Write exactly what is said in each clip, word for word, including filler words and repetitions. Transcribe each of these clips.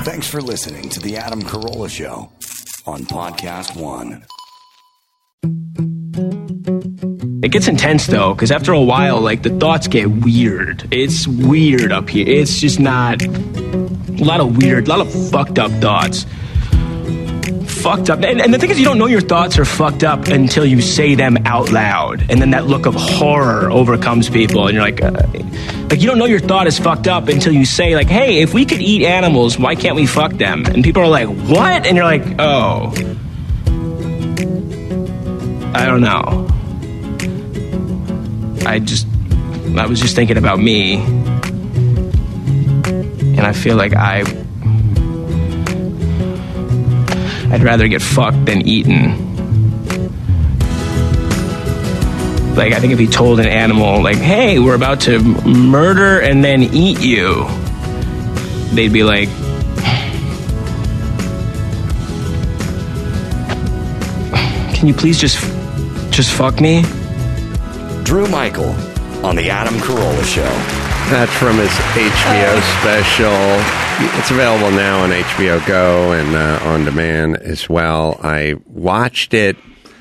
Thanks for listening to The Adam Carolla Show on Podcast One. It gets intense, though, because after a while, like, the thoughts get weird. It's weird up here. It's just not... A lot of weird, a lot of fucked up thoughts. Fucked up. And, and the thing is, you don't know your thoughts are fucked up until you say them out loud. And then that look of horror overcomes people. And you're like... Uh, like, you don't know your thought is fucked up until you say, like, hey, if we could eat animals, why can't we fuck them? And people are like, what? And you're like, oh... I don't know. I just, I was just thinking about me, and I feel like I, I'd rather get fucked than eaten. Like, I think if he told an animal, like, hey, we're about to murder and then eat you, they'd be like, can you please just, just fuck me? Drew Michael on The Adam Carolla Show. That's from his H B O special. It's available now on H B O Go and uh, on demand as well. I watched it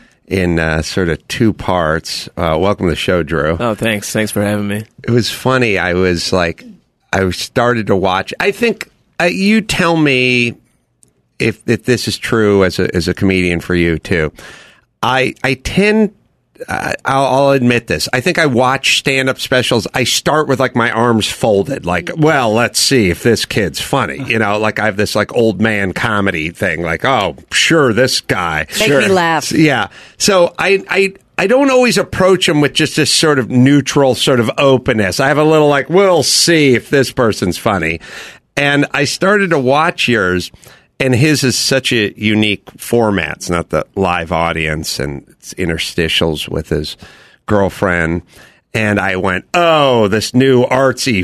in uh, sort of two parts. Uh, welcome to the show, Drew. Oh, thanks. Thanks for having me. It was funny. I was like, I started to watch. I think uh, you tell me if, if this is true as a as a comedian for you too. I I tend. Uh, I'll, I'll admit this. I think I watch stand-up specials. I start with like my arms folded, like, well, let's see if this kid's funny. You know, like I have this like old man comedy thing, like, oh, sure, this guy. Make sure. me laugh. Yeah. So I, I, I don't always approach them with just this sort of neutral sort of openness. I have a little like, we'll see if this person's funny. And I started to watch yours. And his is such a unique format. It's not the live audience, and it's interstitials with his girlfriend. And I went, oh, this new artsy,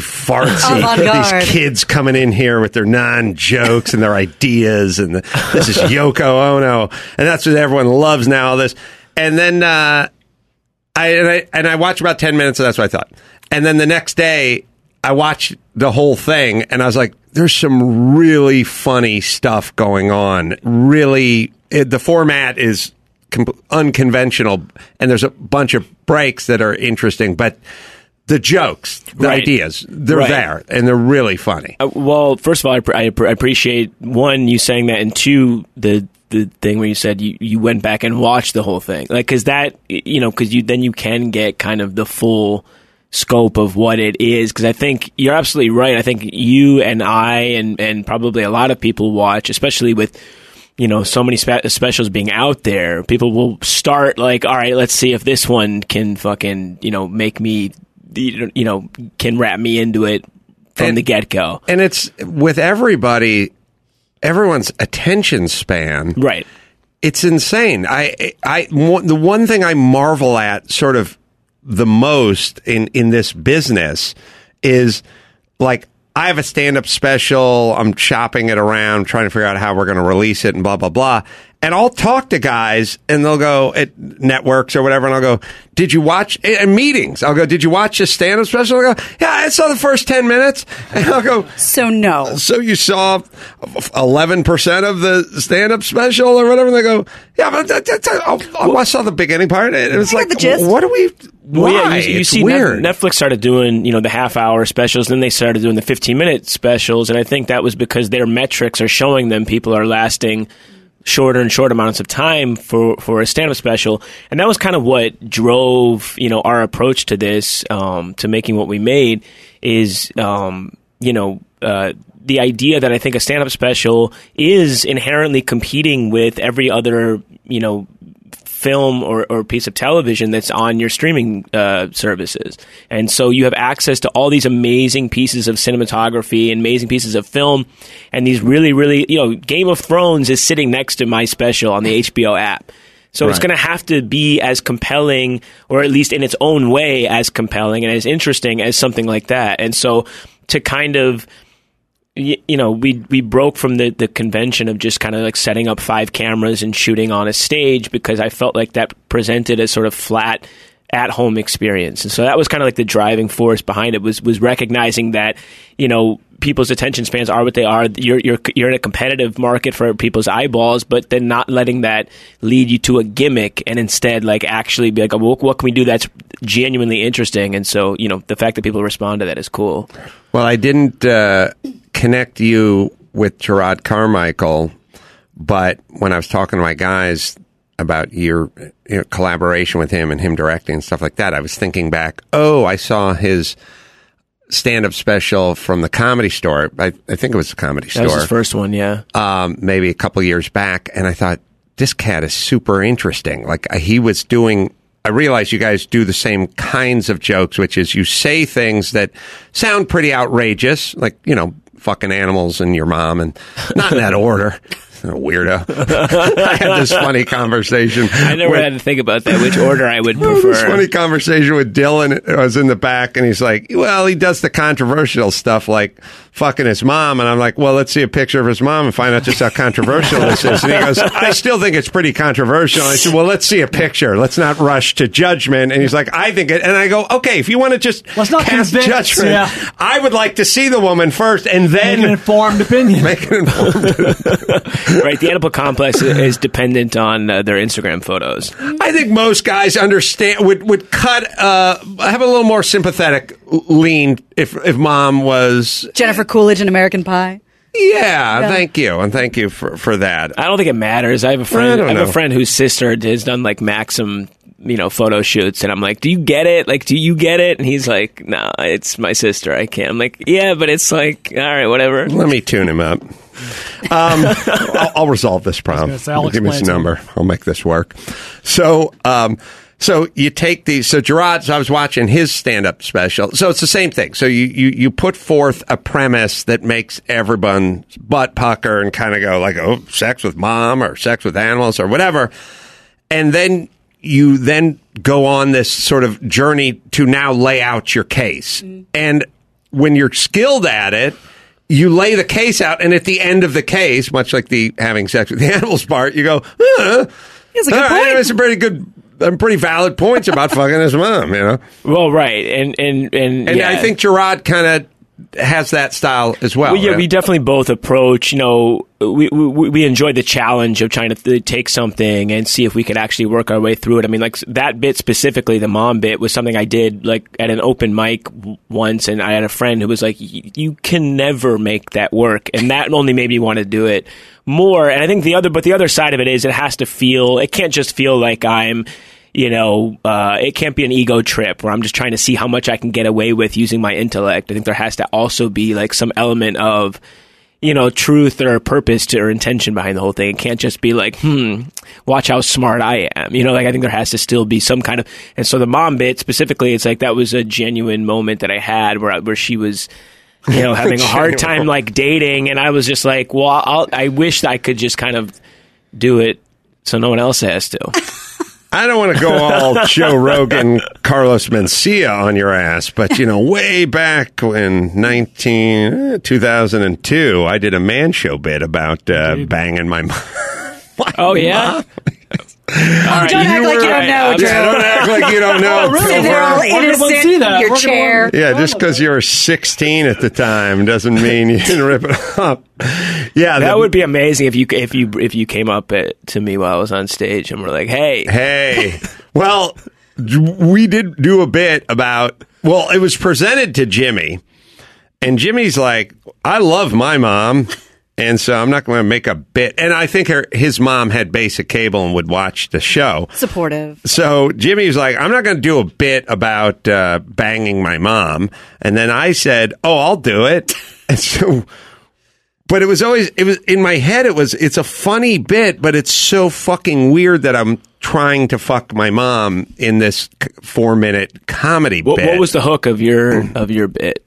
fartsy, these kids coming in here with their non-jokes and their ideas. And the, this is Yoko Ono. And that's what everyone loves now, this. And then uh, I, and I and I watched about ten minutes, and that's what I thought. And then the next day, I watched the whole thing, and I was like, there's some really funny stuff going on. Really, it, the format is com- unconventional, and there's a bunch of breaks that are interesting, but the jokes, the right. ideas, they're right. there, and they're really funny. Uh, well, first of all, I, pr- I, pr- I appreciate, one, you saying that, and two, the the thing where you said you, you went back and watched the whole thing. Like, because that, you know, because you then you can get kind of the full scope of what it is, because I think you're absolutely right. I think you and I and and probably a lot of people watch, especially with, you know, so many spe- specials being out there, people will start like, all right, let's see if this one can fucking, you know, make me, you know, can wrap me into it from and, the get-go. And it's with everybody, everyone's attention span, right? It's insane. I I the one thing I marvel at sort of the most in, in this business is, like, I have a stand-up special, I'm shopping it around, trying to figure out how we're going to release it and blah, blah, blah. And I'll talk to guys, and they'll go at networks or whatever, and I'll go, did you watch, in meetings, I'll go, did you watch this stand-up special? I'll go, yeah, I saw the first ten minutes. And I'll go, so no. So you saw eleven percent of the stand-up special or whatever? And they go, yeah, but that, that, that, oh, I saw the beginning part. It was like, what do we... Well, Why? yeah, you, you it's see, weird. Netflix started doing, you know, the half-hour specials, then they started doing the fifteen-minute specials, and I think that was because their metrics are showing them people are lasting shorter and shorter amounts of time for, for a stand-up special, and that was kind of what drove, you know, our approach to this, um, to making what we made, is, um, you know, uh, the idea that I think a stand-up special is inherently competing with every other, you know, film or, or piece of television that's on your streaming uh, services. And so you have access to all these amazing pieces of cinematography and amazing pieces of film, and these really, really, you know, Game of Thrones is sitting next to my special on the H B O app. So right. It's going to have to be as compelling, or at least in its own way, as compelling and as interesting as something like that. And so to kind of, you know, we we broke from the, the convention of just kind of like setting up five cameras and shooting on a stage, because I felt like that presented a sort of flat at-home experience. And so that was kind of like the driving force behind it, was was recognizing that, you know, people's attention spans are what they are. You're you're you're in a competitive market for people's eyeballs, but then not letting that lead you to a gimmick, and instead like actually be like, well, what can we do that's genuinely interesting? And so, you know, the fact that people respond to that is cool. Well, I didn't uh, connect you with Gerard Carmichael, but when I was talking to my guys about your, your collaboration with him and him directing and stuff like that, I was thinking back, oh, I saw his stand-up special from the Comedy Store. I, I think it was the Comedy Store. That was his first one, yeah. Um, maybe a couple years back, and I thought, this cat is super interesting. Like, uh, he was doing... I realize you guys do the same kinds of jokes, which is you say things that sound pretty outrageous, like, you know, fucking animals and your mom, and not in that order. A weirdo. I had this funny conversation. I never with, had to think about that, which order I would I prefer. This funny conversation with Dylan. I was in the back, and he's like, well, he does the controversial stuff like fucking his mom. And I'm like, well, let's see a picture of his mom and find out just how controversial this is. And he goes, I still think it's pretty controversial. And I said, well, let's see a picture. Let's not rush to judgment. And he's like, I think it. And I go, okay, if you want to just let's not cast convince, judgment, yeah. I would like to see the woman first and then make an informed opinion. Make an informed opinion. Right, the Oedipal complex is dependent on uh, their Instagram photos. I think most guys understand would would cut uh, have a little more sympathetic lean if if mom was Jennifer Coolidge in American Pie. Yeah, Yeah. thank you, and thank you for for that. I don't think it matters. I have a I friend. don't I, have know. a friend whose sister has done like Maxim, you know, photo shoots, and I'm like, "Do you get it? Like, do you get it?" And he's like, "No, it's my sister. I can't." I'm like, "Yeah, but it's like, all right, whatever." Let me tune him up. Um, I'll, I'll resolve this problem. say, I'll Give me his explain to number. I'll make this work. So, um, so you take these. So Gerard, so I was watching his stand-up special. So it's the same thing. So you you you put forth a premise that makes everyone's butt pucker and kind of go like, oh, sex with mom or sex with animals or whatever, and then you then go on this sort of journey to now lay out your case. Mm. And when you're skilled at it, you lay the case out, and at the end of the case, much like the having sex with the animals part, you go, uh, That's a good all right, point. that's a pretty good, um, pretty valid points about fucking his mom, you know? Well, right, and and and, And yeah. I think Gerard kind of has that style as well. Well, yeah, right? we definitely both approach, you know, we, we we enjoy the challenge of trying to th- take something and see if we could actually work our way through it. I mean, like that bit specifically, the mom bit, was something I did like at an open mic w- once, and I had a friend who was like, you can never make that work. And that only made me want to do it more. And I think the other, but the other side of it is it has to feel, it can't just feel like I'm, you know, uh, it can't be an ego trip where I'm just trying to see how much I can get away with using my intellect. I think there has to also be like some element of, you know, truth or purpose to, or intention behind the whole thing. It can't just be like, hmm, watch how smart I am. You know, like I think there has to still be some kind of, and so the mom bit specifically, it's like that was a genuine moment that I had where, I, where she was, you know, having a hard time like dating. And I was just like, well, I'll, I wish I could just kind of do it so no one else has to. I don't want to go all Joe Rogan, Carlos Mencia on your ass, but, you know, way back in nineteen, uh, two thousand two, I did a man show bit about uh, banging my mom. Oh, yeah? All right, don't act like you don't know, Drew. Yeah, don't act like you don't know. Oh, really? Sitting there all We're gonna innocent see that. in your We're gonna- chair. Yeah, just because you were sixteen at the time doesn't mean you didn't rip it up. Yeah, That the- would be amazing if you if you if you came up at, to me while I was on stage and were like, "Hey, Hey, well, we did do a bit about. Well, it was presented to Jimmy, and Jimmy's like, "I love my mom." And so I'm not going to make a bit. And I think her, his mom had basic cable and would watch the show. Supportive. So Jimmy was like, I'm not going to do a bit about uh, banging my mom. And then I said, oh, I'll do it. And so, but it was always, it was in my head, it was, it's a funny bit, but it's so fucking weird that I'm trying to fuck my mom in this four minute comedy what, bit. what was the hook of your of your bit?"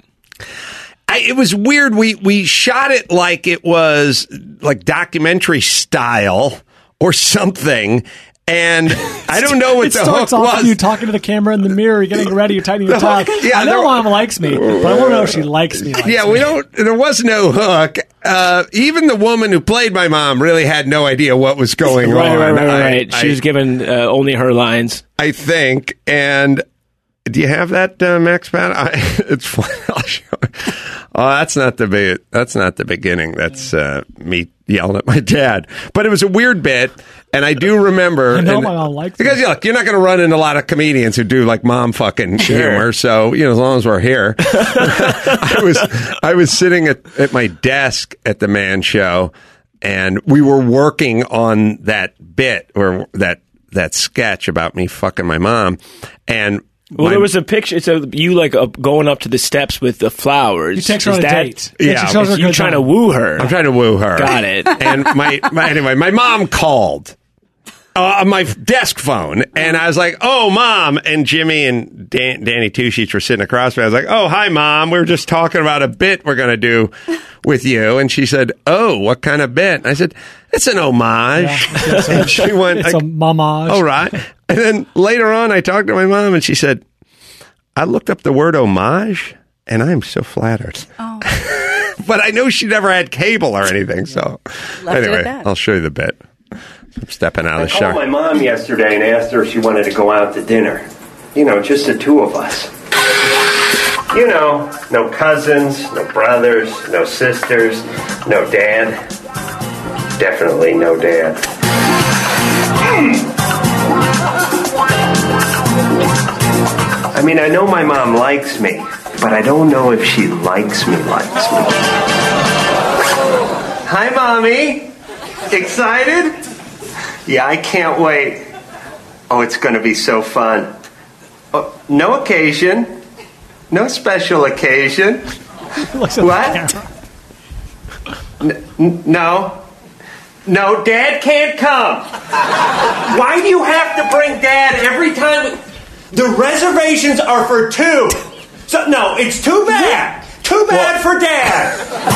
I, it was weird. We we shot it like it was like documentary style or something, and I don't know what It the starts hook off was. with you talking to the camera in the mirror, you're getting ready, you're tightening your The tie. hook- yeah, I know there- mom likes me, but I want to know if she likes me. Likes yeah, me. we don't. There was no hook. Uh, even the woman who played my mom really had no idea what was going Right, on. right, right, I- right. She I- was given uh, only her lines. I think, and Do you have that, uh, Max Pat? I, it's fun. I'll show it. Oh, that's not the be- That's not the beginning. That's uh, me yelling at my dad. But it was a weird bit, and I do remember. I know and, my mom likes because it. look, you're not going to run into a lot of comedians who do like mom fucking Sure. humor. So you know, as long as we're here, I was I was sitting at, at my desk at the Man Show, and we were working on that bit or that that sketch about me fucking my mom, and. Well, my, there was a picture. It's a, you like uh, going up to the steps with the flowers. You takes her Is on a that- date. Yeah, she shows her a You good trying to time. woo her? I'm trying to woo her. Got it. And my, my anyway, my mom called uh, on my desk phone, and I was like, "Oh, mom!" And Jimmy and Dan, Danny Two Sheets were sitting across me. I was like, "Oh, hi, mom. We were just talking about a bit we're going to do with you." And she said, "Oh, what kind of bit?" And I said, "It's an homage." Yeah, it's a- and she went, It's I, a mamage. "All right." And then later on, I talked to my mom, and she said, I looked up the word homage, and I'm so flattered. Oh. But I know she never had cable or anything, so Left it anyway, at that. I'll show you the bit. I'm stepping out I of the called my shower. mom yesterday and asked her if she wanted to go out to dinner. You know, just the two of us. You know, no cousins, no brothers, no sisters, no dad. Definitely no dad. I mean, I know my mom likes me, but I don't know if she likes me, likes me. Hi, Mommy. Excited? Yeah, I can't wait. Oh, it's going to be so fun. Oh, no occasion. No special occasion. Looks at the What? camera. N- n- no. No, Dad can't come. Why do you have to bring Dad every time? The reservations are for two. So, no, it's too bad. Too bad for Dad.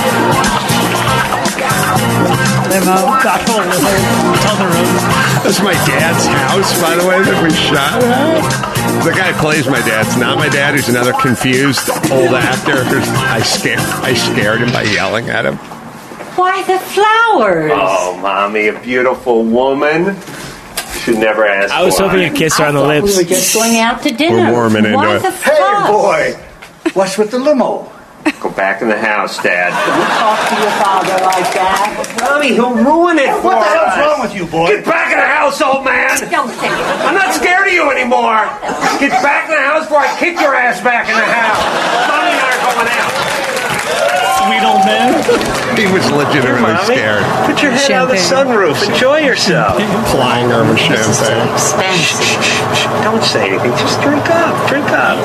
Limo. Back on the road. That's my dad's house, by the way, that we shot. The guy who plays my dad. It's not my dad. He's another confused old actor. I scared, I scared him by yelling at him. Why the flowers? Oh, Mommy, a beautiful woman. Should never ask I was why. hoping to kiss her I on the thought lips. we were just going out to dinner. We're warming into Why it. the Hey, fuss? boy. What's with the limo? Go back in the house, Dad. Talk to your father like that. Mommy, he'll ruin it for What the hell's us. wrong with you, boy? Get back in the house, old man. Don't say it. I'm not scared of you anymore. Get back in the house before I kick your ass back in the house. Mommy and I are going out. Sweet old man. He was legitimately Mommy, scared. put your head out the Champagne. sunroof. Enjoy yourself. Flying her with champagne. Expensive. Don't say anything. Just drink up. Drink up.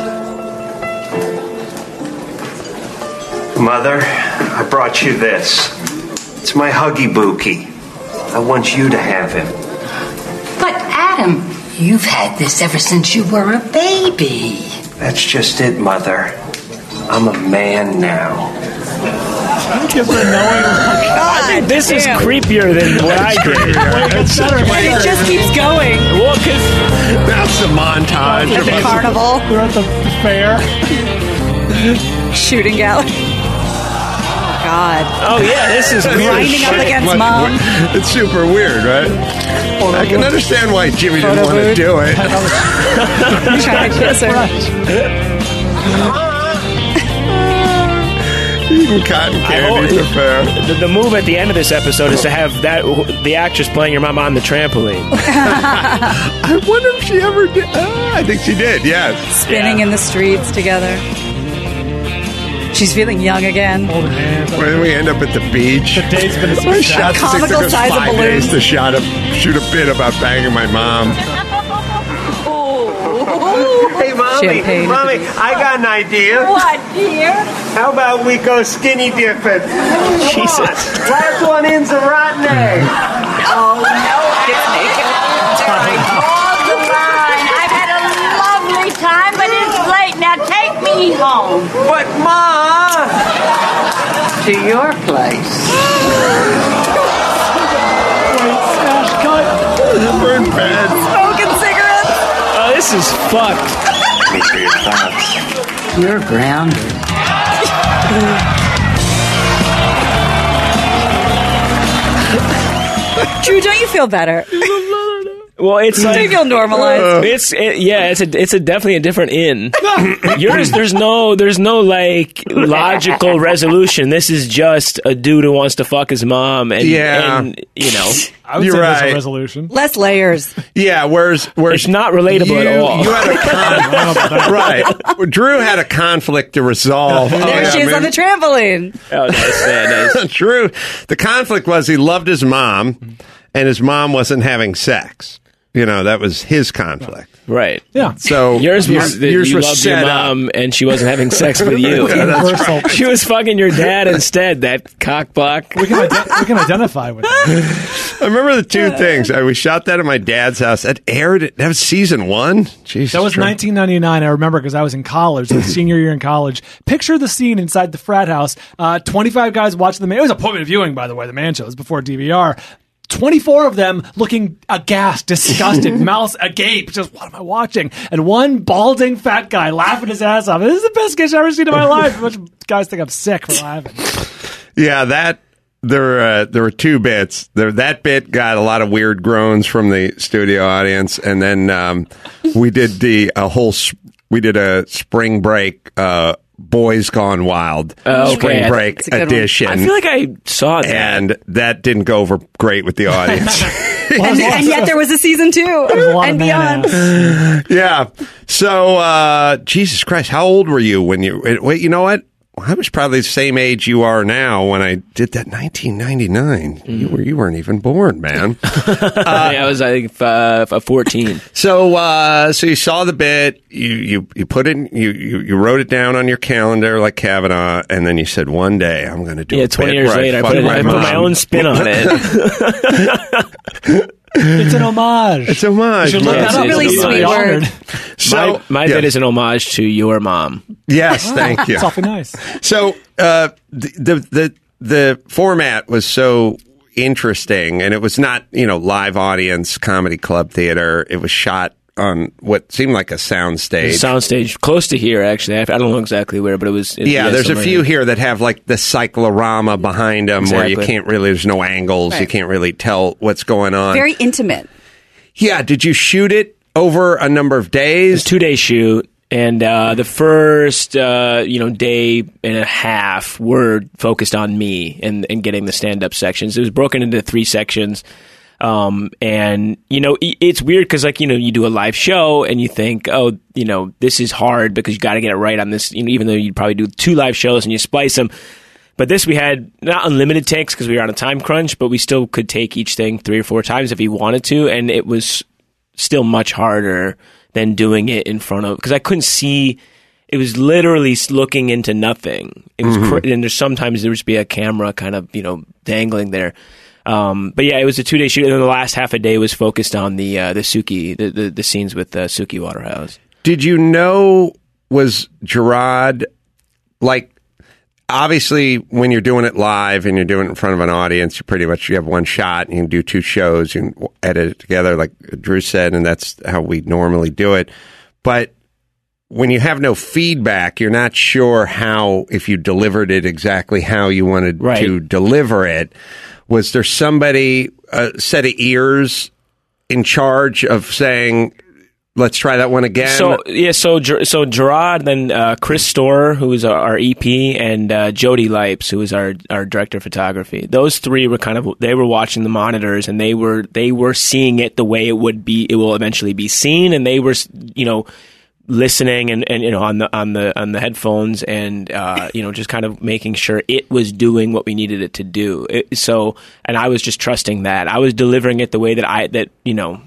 Mother, I brought you this. It's my Huggy Bookie. I want you to have him. But Adam, you've had this ever since you were a baby. That's just it, Mother. I'm a man now. Gives her knowing. I think this is creepier than what I did. It's And it just keeps going. Well, because That's the montage. At the of us. carnival, We're at the fair. shooting gallery. Oh, God. oh yeah, this is Grinding up against Much- mom. It's super weird, right? I can understand why Jimmy didn't Photo want to booth. do it. Trying to kiss her. Eating cotton candy at the fair. the, the move at the end of this episode is to have that the actress playing your mom on the trampoline. I wonder if she ever did. Ah, I think she did, yes. Spinning in the streets together. She's feeling young again. Old man. When we end up at the beach. The date's been a We success. shot this. It Comical took us size of five balloons. days to shot a, shoot a bit about banging my mom. Hey, Mommy. Champagne. Mommy, I got an idea. What, dear? How about we go skinny dipping? Come Jesus. on. Last one in's a rotten egg. Oh, no. Hold the line. I've had a lovely time, but it's late. Now take me home. But, Ma. To your place. We're in bed. Smoking cigarettes. Oh, this is fucked. Me for your thoughts. You're grounded. Drew, don't you feel better? Well, it's Do you like feel normalized? it's it, yeah, it's a it's a definitely a different in. Yours, there's no there's no like logical resolution. This is just a dude who wants to fuck his mom, and Yeah. and you know, I would You're say there's right. a resolution. Less layers. Yeah, whereas, whereas it's not relatable you, at all. you had a con- right. Drew had a conflict to resolve. There Oh, yeah, she is man. on the trampoline. Oh, nice, yeah, nice. Drew, the conflict was he loved his mom, and his mom wasn't having sex. You know, that was his conflict. Right. Yeah. So Yours was that yours you was loved your set up. mom and she wasn't having sex with you. Universal. She was fucking your dad instead, that cockblock. We can, ide- we can identify with that. I remember the two things. Uh, We shot that at my dad's house. That aired. That was season one. Jesus, That was Christ. nineteen ninety-nine. I remember because I was in college, the senior year in college. Picture the scene inside the frat house. Uh, twenty-five guys watching the man. It was appointment viewing, by the way, the man show. It was before D V R. twenty-four of them looking aghast, disgusted, mouths agape. Just, what am I watching? And one balding fat guy laughing his ass off. This is the best sketch I've ever seen in my life. A bunch of guys think I'm sick for laughing. Yeah, that there uh, there were two bits. There, that bit got a lot of weird groans from the studio audience, and then um, we did the a whole s- we did a spring break. Uh, Boys Gone Wild Oh, okay. spring break That's a good one. edition. I feel like I saw that. and that didn't go over great with the audience. And, and yet there was a season two There's a lot and of man beyond. ass. Yeah. So, uh, Jesus Christ, how old were you when you? Wait, you know what? I was probably the same age you are now when I did that. nineteen ninety-nine. You were you weren't even born, man. yeah, I was I think uh, f- fourteen. So, uh, so you saw the bit. You you you put it. In, you, you you wrote it down on your calendar like Kavanaugh, and then you said, "One day I'm going to do." Yeah, a twenty bit years where I later, I fuck put, it, my I put my mom." own spin on it. It's an homage. It's a homage. You should look Yeah, that it's up. a really You'll be sweet word. honored. So, my my yeah. bit is an homage to your mom. Yes, thank you. It's awfully nice. So uh, the, the the the format was so interesting, and it was not you know live audience comedy club theater. It was shot on what seemed like a sound stage. Soundstage close to here, actually. I I don't know exactly where, but it was. It, yeah, there's a somewhere few in- here that have like the cyclorama behind them where you Exactly. can't really. There's no angles. You Right. can't really tell what's going on. Very intimate. yeah. Did you shoot it over a number of days? two day shoot, and uh, the first uh, you know day and a half were focused on me and, and getting the stand up sections. It was broken into three sections. Um, and you know, i- it's weird because like, you know, you do a live show and you think, oh, you know, this is hard because you got to get it right on this, you know, even though you'd probably do two live shows and you splice them. But this, we had not unlimited takes because we were on a time crunch, but we still could take each thing three or four times if you wanted to. And it was still much harder than doing it in front of, because I couldn't see. It was literally looking into nothing. It was, cr- and there's sometimes there would just be a camera kind of, you know, dangling there. Um, but yeah, it was a two day shoot, and then the last half a day was focused on the uh, the Suki, the, the the scenes with uh, Suki Waterhouse. Did you know, was Gerard, like, obviously when you're doing it live and you're doing it in front of an audience, you pretty much, you have one shot and you can do two shows, you can edit it together like Drew said, and that's how we normally do it. But when you have no feedback, you're not sure how, if you delivered it exactly how you wanted Right. to deliver it. Was there somebody, a set of ears in charge of saying, let's try that one again? So yeah, so Ger- so Gerard, then uh, Chris Storer, who is our, our E P, and uh, Jody Lipes, who is our our director of photography. Those three were kind of, they were watching the monitors, and they were they were seeing it the way it would be. It will eventually be seen, and they were, you know, listening and, and you know on the on the on the headphones, and uh, you know, just kind of making sure it was doing what we needed it to do. It, so, and I was just trusting that I was delivering it the way that I that you know.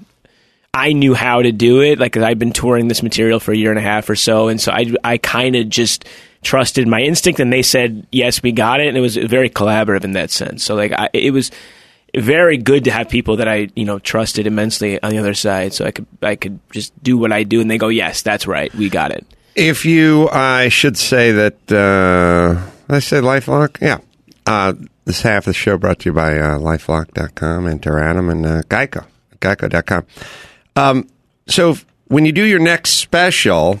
I knew how to do it, like, 'cause I'd been touring this material for a year and a half or so, and so I, I kind of just trusted my instinct, and they said, yes, we got it, and it was very collaborative in that sense. So, like, I, it was very good to have people that I, you know, trusted immensely on the other side, so I could, I could just do what I do, and they go, yes, that's right, we got it. If you, I should say that, uh, did I say LifeLock? Yeah. Uh, this half of the show brought to you by uh, LifeLock dot com, Enter Adam, and uh, Geico, Geico dot com. Um, so if, when you do your next special,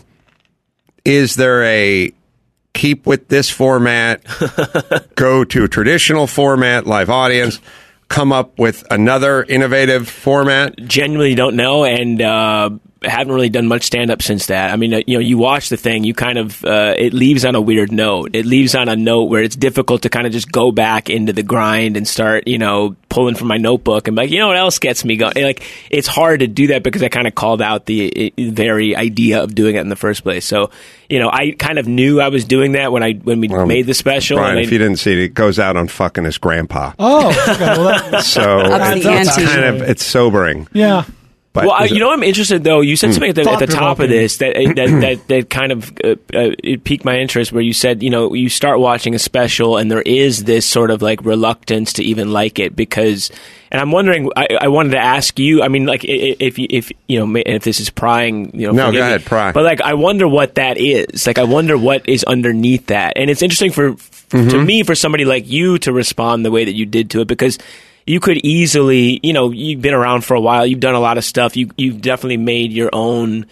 is there a keep with this format, go to a traditional format, live audience? come up with another innovative format? Genuinely don't know, and uh, haven't really done much stand-up since that. I mean, uh, you know, you watch the thing, you kind of, uh, it leaves on a weird note. It leaves on a note where it's difficult to kind of just go back into the grind and start, you know, pulling from my notebook and be like, you know what else gets me going? Like, it's hard to do that because I kind of called out the uh, very idea of doing it in the first place. So, you know, I kind of knew I was doing that when I when we Um, made the special. Brian, and if I, you didn't see it, it goes out on fucking his grandpa. Oh, okay. Well, that, So Up it's the ante. kind of it's sobering. yeah. But well, I, is it- you know, I'm interested though. You said something at the, at the top of Thought-provoking. this that that that, that kind of uh, uh, it piqued my interest. Where you said, you know, you start watching a special and there is this sort of like reluctance to even like it because. And I'm wondering. I, I wanted to ask you. I mean, like, i- if you- if you know, if this is prying, you know, No, forgive go me. ahead, pry. But like, I wonder what that is. Like, I wonder what is underneath that. And it's interesting for Mm-hmm. to me for somebody like you to respond the way that you did to it because. You could easily, you know, you've been around for a while. You've done a lot of stuff. You, you've definitely made your own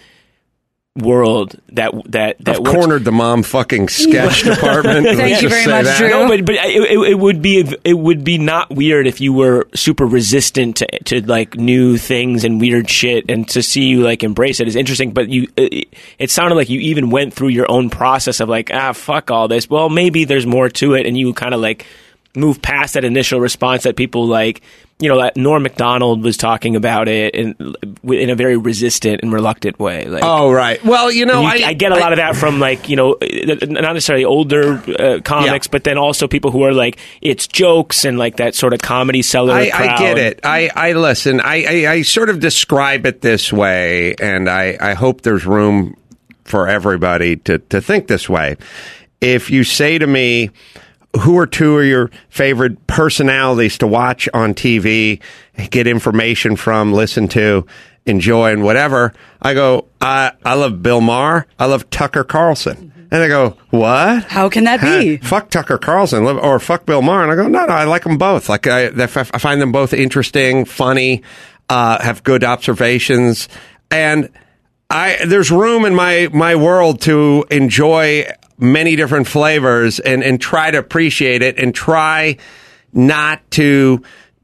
world that that that I've works. cornered the mom fucking sketch department. Thank Let's you just very say much, that. Drew. No, but but it, it, it would be it would be not weird if you were super resistant to, to like new things and weird shit, and to see you like embrace it is interesting. But you, it, it sounded like you even went through your own process of like, ah, fuck all this. Well, maybe there's more to it, and you kind of like move past that initial response that people like. You know, that Norm Macdonald was talking about it in in a very resistant and reluctant way. Like, Oh, right. Well, you know, you- I, I, get a lot of that from like you know not necessarily older uh, comics, Yeah. but then also people who are like it's jokes and like that sort of comedy seller. I, I crowd. get it. I, I listen. I, I, I sort of describe it this way, and I, I hope there's room for everybody to, to think this way. If you say to me, who are two of your favorite personalities to watch on T V, get information from, listen to, enjoy, and whatever, I go, I, I love Bill Maher. I love Tucker Carlson. And they go, what? How can that be? Huh? Fuck Tucker Carlson or fuck Bill Maher. And I go, no, no, I like them both. Like I, I find them both interesting, funny, uh, have good observations. And I, there's room in my, my world to enjoy many different flavors and, and try to appreciate it and try not to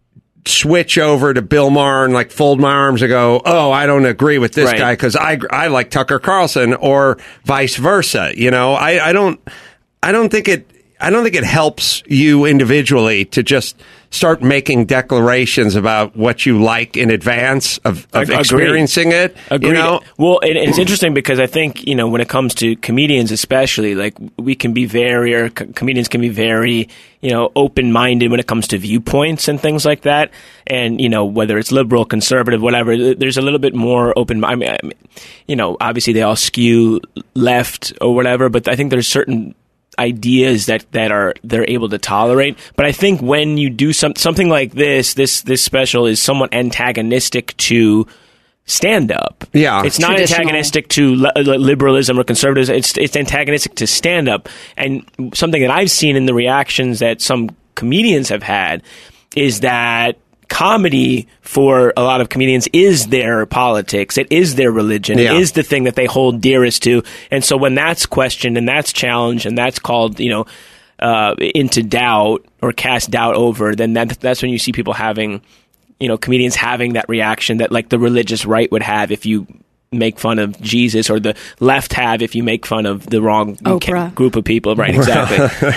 switch over to Bill Maher and like fold my arms and go, oh, I don't agree with this Right. guy because I, I like Tucker Carlson or vice versa. You know, I, I don't, I don't think it, I don't think it helps you individually to just start making declarations about what you like in advance of, of Agreed. experiencing it. Agreed. You know, Well, and, and it's interesting because I think, you know, when it comes to comedians especially, like, we can be very, or co- comedians can be very, you know, open-minded when it comes to viewpoints and things like that. And, you know, whether it's liberal, conservative, whatever, th- there's a little bit more open, I mean, I mean, you know, obviously they all skew left or whatever, but I think there's certain ideas that, that are they're able to tolerate. But I think when you do some, something like this, this this special is somewhat antagonistic to stand up. Yeah. It's not Traditional. antagonistic to li- li- liberalism or conservatism. It's it's antagonistic to stand up. And something that I've seen in the reactions that some comedians have had is that comedy for a lot of comedians is their politics. It is their religion. Yeah. It is the thing that they hold dearest to. And so when that's questioned and that's challenged and that's called, you know, uh, into doubt or cast doubt over, then that, that's when you see people having, you know, comedians having that reaction that like the religious right would have if you make fun of Jesus, or the left have if you make fun of the wrong Oprah. group of people. Right, exactly.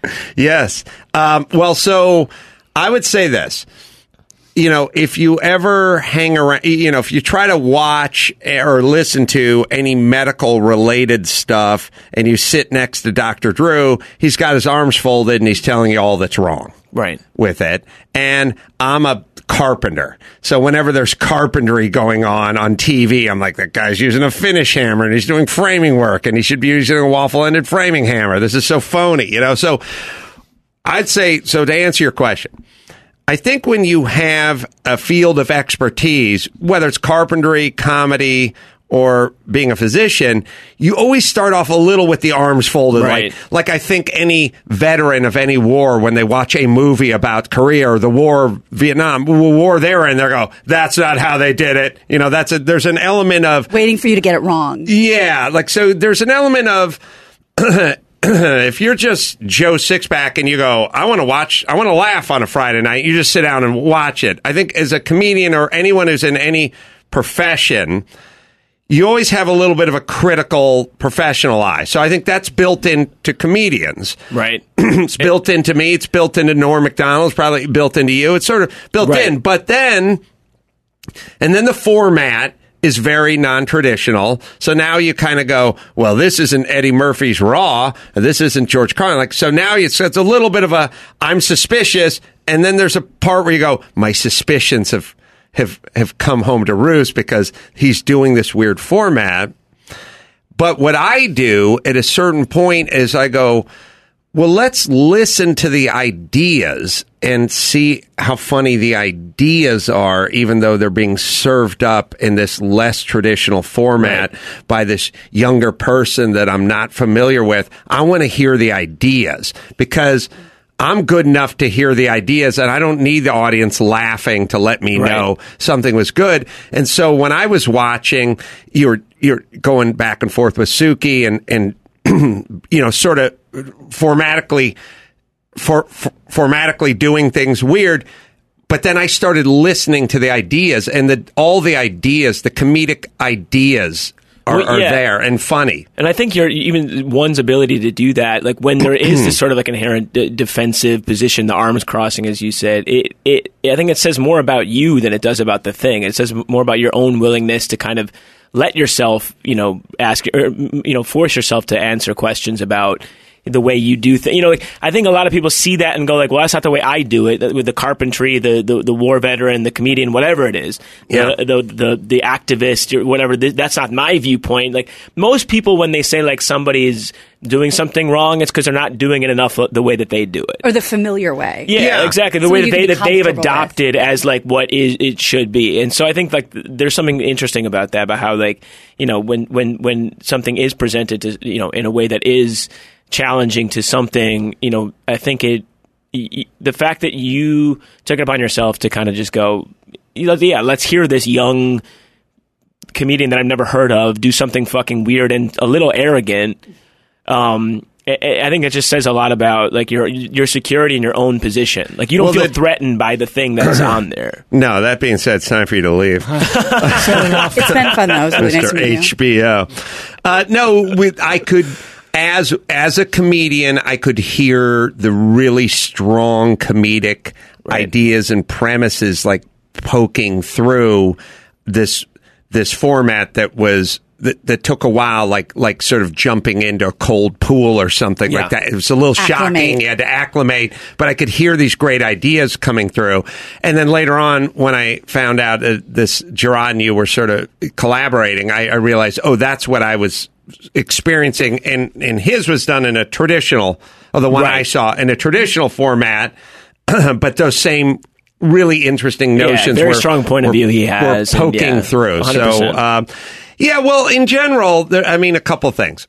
Yes. Um, well, so I would say this. You know, if you ever hang around, you know, if you try to watch or listen to any medical related stuff and you sit next to Doctor Drew, he's got his arms folded and he's telling you all that's wrong. Right. With it. And I'm a carpenter. So whenever there's carpentry going on on T V, I'm like, that guy's using a finish hammer and he's doing framing work and he should be using a waffle-ended framing hammer. This is so phony, you know? So I'd say, so to answer your question, I think when you have a field of expertise, whether it's carpentry, comedy, or being a physician, you always start off a little with the arms folded. Right. Like, like I think any veteran of any war, when they watch a movie about Korea or the war, Vietnam, war they're in, they go, that's not how they did it. You know, that's a, there's an element of, Waiting for you to get it wrong. yeah, like, so there's an element of, if you're just Joe Sixpack and you go, I want to watch, I want to laugh on a Friday night, you just sit down and watch it. I think as a comedian or anyone who's in any profession, you always have a little bit of a critical professional eye. So I think that's built into comedians. Right. It's built into me. It's built into Norm Macdonald. It's probably built into you. It's sort of built Right. in. But then, and then the format is very non-traditional. So now you kind of go, well, this isn't Eddie Murphy's Raw. This isn't George Carlin. Like, so now it's, it's a little bit of a, I'm suspicious. And then there's a part where you go, my suspicions have, have, have come home to roost because he's doing this weird format. But what I do at a certain point is I go, well, let's listen to the ideas and see how funny the ideas are, even though they're being served up in this less traditional format right. by this younger person that I'm not familiar with. I want to hear the ideas because I'm good enough to hear the ideas, and I don't need the audience laughing to let me right. know something was good. And so when I was watching, you're you're going back and forth with Suki and and you know, sort of formatically, for, for formatically doing things weird. But then I started listening to the ideas, and the all the ideas, the comedic ideas, are, well, yeah. are there and funny. And I think you're even one's ability to do that, like when there is this sort of like inherent d- defensive position, the arms crossing, as you said, it, it, I think it says more about you than it does about the thing. It says more about your own willingness to kind of let yourself, you know, ask, or, you know, force yourself to answer questions about the way you do things. You know, like, I think a lot of people see that and go like, well, that's not the way I do it. With the carpentry, the, the, the war veteran, the comedian, whatever it is, yeah. the, the, the, the activist or whatever, that's not my viewpoint. Like most people, when they say like somebody is doing something wrong, it's because they're not doing it enough the way that they do it. Or the familiar way. Yeah, yeah. exactly. The Something way that, they, that they've with. adopted as like what is it should be. And so I think like there's something interesting about that, about how like, you know, when, when, when something is presented to, you know, in a way that is challenging to something, you know, I think it, the fact that you took it upon yourself to kind of just go, you know, yeah, let's hear this young comedian that I've never heard of do something fucking weird and a little arrogant. Um, I, I think it just says a lot about like your your security in your own position. Like you don't well, feel that, threatened by the thing that's on there. No, that being said, it's time for you to leave. It's been fun though. It was really nice Mister to meet you. H B O. Uh, no, with, I could. As as a comedian, I could hear the really strong comedic right. ideas and premises like poking through this this format that was that, that took a while, like like sort of jumping into a cold pool or something yeah. like that. It was a little acclimate. shocking. You had to acclimate, but I could hear these great ideas coming through. And then later on, when I found out that this Gerard and you were sort of collaborating, I, I realized, oh, that's what I was experiencing, and, and his was done in a traditional, or the one right. I saw in a traditional format, but those same really interesting notions. Yeah, very were, strong point were, of view he has. Were poking and, yeah, through. one hundred percent. So, um, yeah, well, in general, there, I mean, a couple things.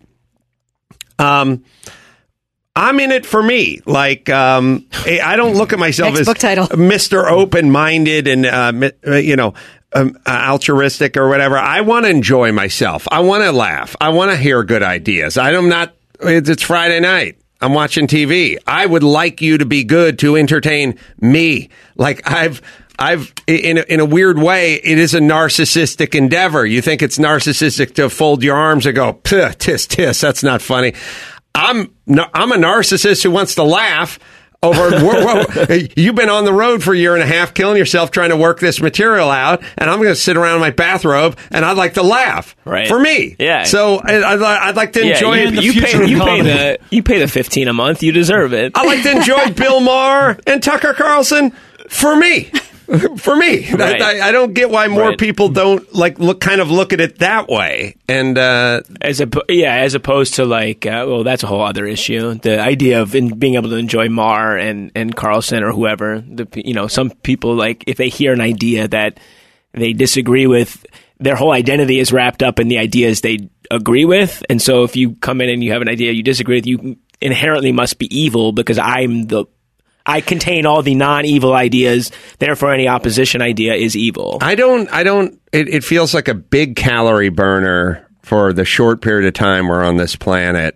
Um, I'm in it for me. Like, um, I don't look at myself Next as book title. Mister Open-minded and, uh, you know, Um, uh, altruistic or whatever. I want to enjoy myself. I want to laugh. I want to hear good ideas. I'm not, it's, it's Friday night. I'm watching T V. I would like you to be good to entertain me. Like I've, I've, in a, in a weird way, it is a narcissistic endeavor. You think it's narcissistic to fold your arms and go, tis, tis, that's not funny. I'm, I'm a narcissist who wants to laugh. Over, whoa, whoa. You've been on the road for a year and a half, killing yourself trying to work this material out, and I'm going to sit around in my bathrobe, and I'd like to laugh right. for me. Yeah. So I'd, I'd like to yeah, enjoy you, it. You pay, you pay the you pay the fifteen a month. You deserve it. I like to enjoy Bill Maher and Tucker Carlson for me. For me, Right. I, I don't get why more Right. people don't like look kind of look at it that way. And uh, as a yeah, as opposed to like, uh, well, that's a whole other issue. The idea of in, being able to enjoy Maher and and Carlson or whoever. The you know, some people like if they hear an idea that they disagree with, their whole identity is wrapped up in the ideas they agree with. And so if you come in and you have an idea you disagree with, you inherently must be evil because I'm the I contain all the non-evil ideas, therefore any opposition idea is evil. I don't, I don't, it, it feels like a big calorie burner for the short period of time we're on this planet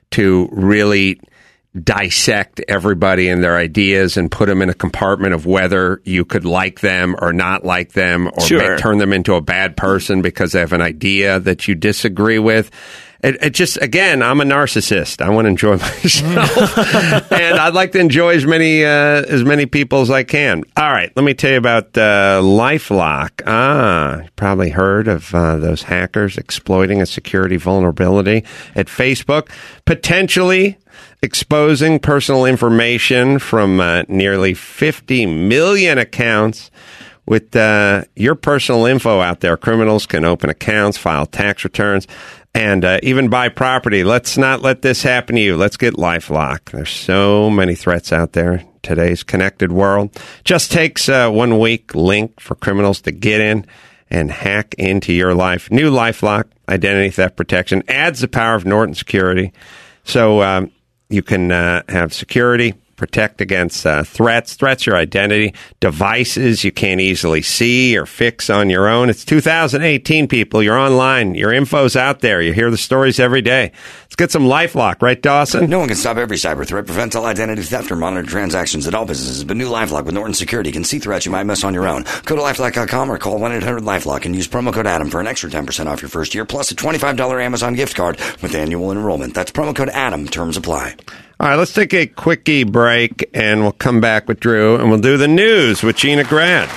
to really dissect everybody and their ideas and put them in a compartment of whether you could like them or not like them or Sure. ma- turn them into a bad person because they have an idea that you disagree with. It, it just, again, I'm a narcissist. I want to enjoy myself, and I'd like to enjoy as many uh, as many people as I can. All right, let me tell you about uh, LifeLock. Ah, you probably heard of uh, those hackers exploiting a security vulnerability at Facebook, potentially exposing personal information from uh, nearly fifty million accounts. With uh, your personal info out there, criminals can open accounts, file tax returns, and uh, even buy property. Let's not let this happen to you. Let's get LifeLock. There's so many threats out there in today's connected world. Just takes a one-week link for criminals to get in and hack into your life. New LifeLock identity theft protection adds the power of Norton Security, so um, you can uh, have security. Protect against uh, threats, threats your identity, devices you can't easily see or fix on your own. It's two thousand eighteen, people. You're online. Your info's out there. You hear the stories every day. Let's get some LifeLock, right, Dawson? No one can stop every cyber threat, prevent all identity theft, or monitor transactions at all businesses. But new LifeLock with Norton Security can see threats you might miss on your own. Go to LifeLock dot com or call one eight hundred LifeLock and use promo code Adam for an extra ten percent off your first year, plus a twenty-five dollars Amazon gift card with annual enrollment. That's promo code Adam. Terms apply. All right, let's take a quickie break, and we'll come back with Drew, and we'll do the news with Gina Grad.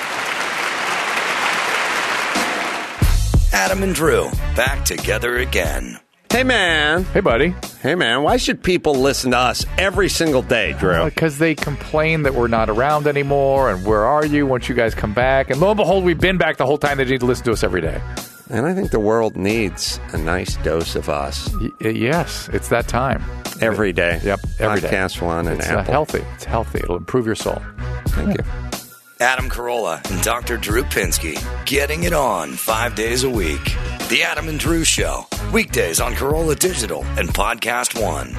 Adam and Drew, back together again. Hey, man. Hey, buddy. Hey, man. Why should people listen to us every single day, Drew? Because they complain that we're not around anymore, and where are you once you guys come back? And lo and behold, we've been back the whole time. They need to listen to us every day. And I think the world needs a nice dose of us. Y- yes, it's that time. Every day. Yep, every day. Podcast One and it's Apple. It's uh, healthy. It's healthy. It'll improve your soul. Thank you. Adam Carolla and Doctor Drew Pinsky, getting it on five days a week. The Adam and Drew Show, weekdays on Carolla Digital and Podcast One.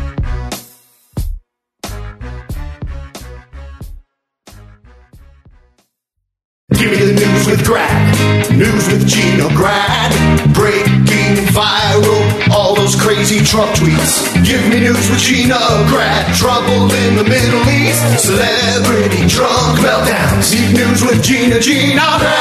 Give me the news with Grad, news with Gina Grad, breaking viral, all those crazy Trump tweets. Give me news with Gina Grad, trouble in the Middle East, celebrity drunk meltdowns. Need news with Gina, Gina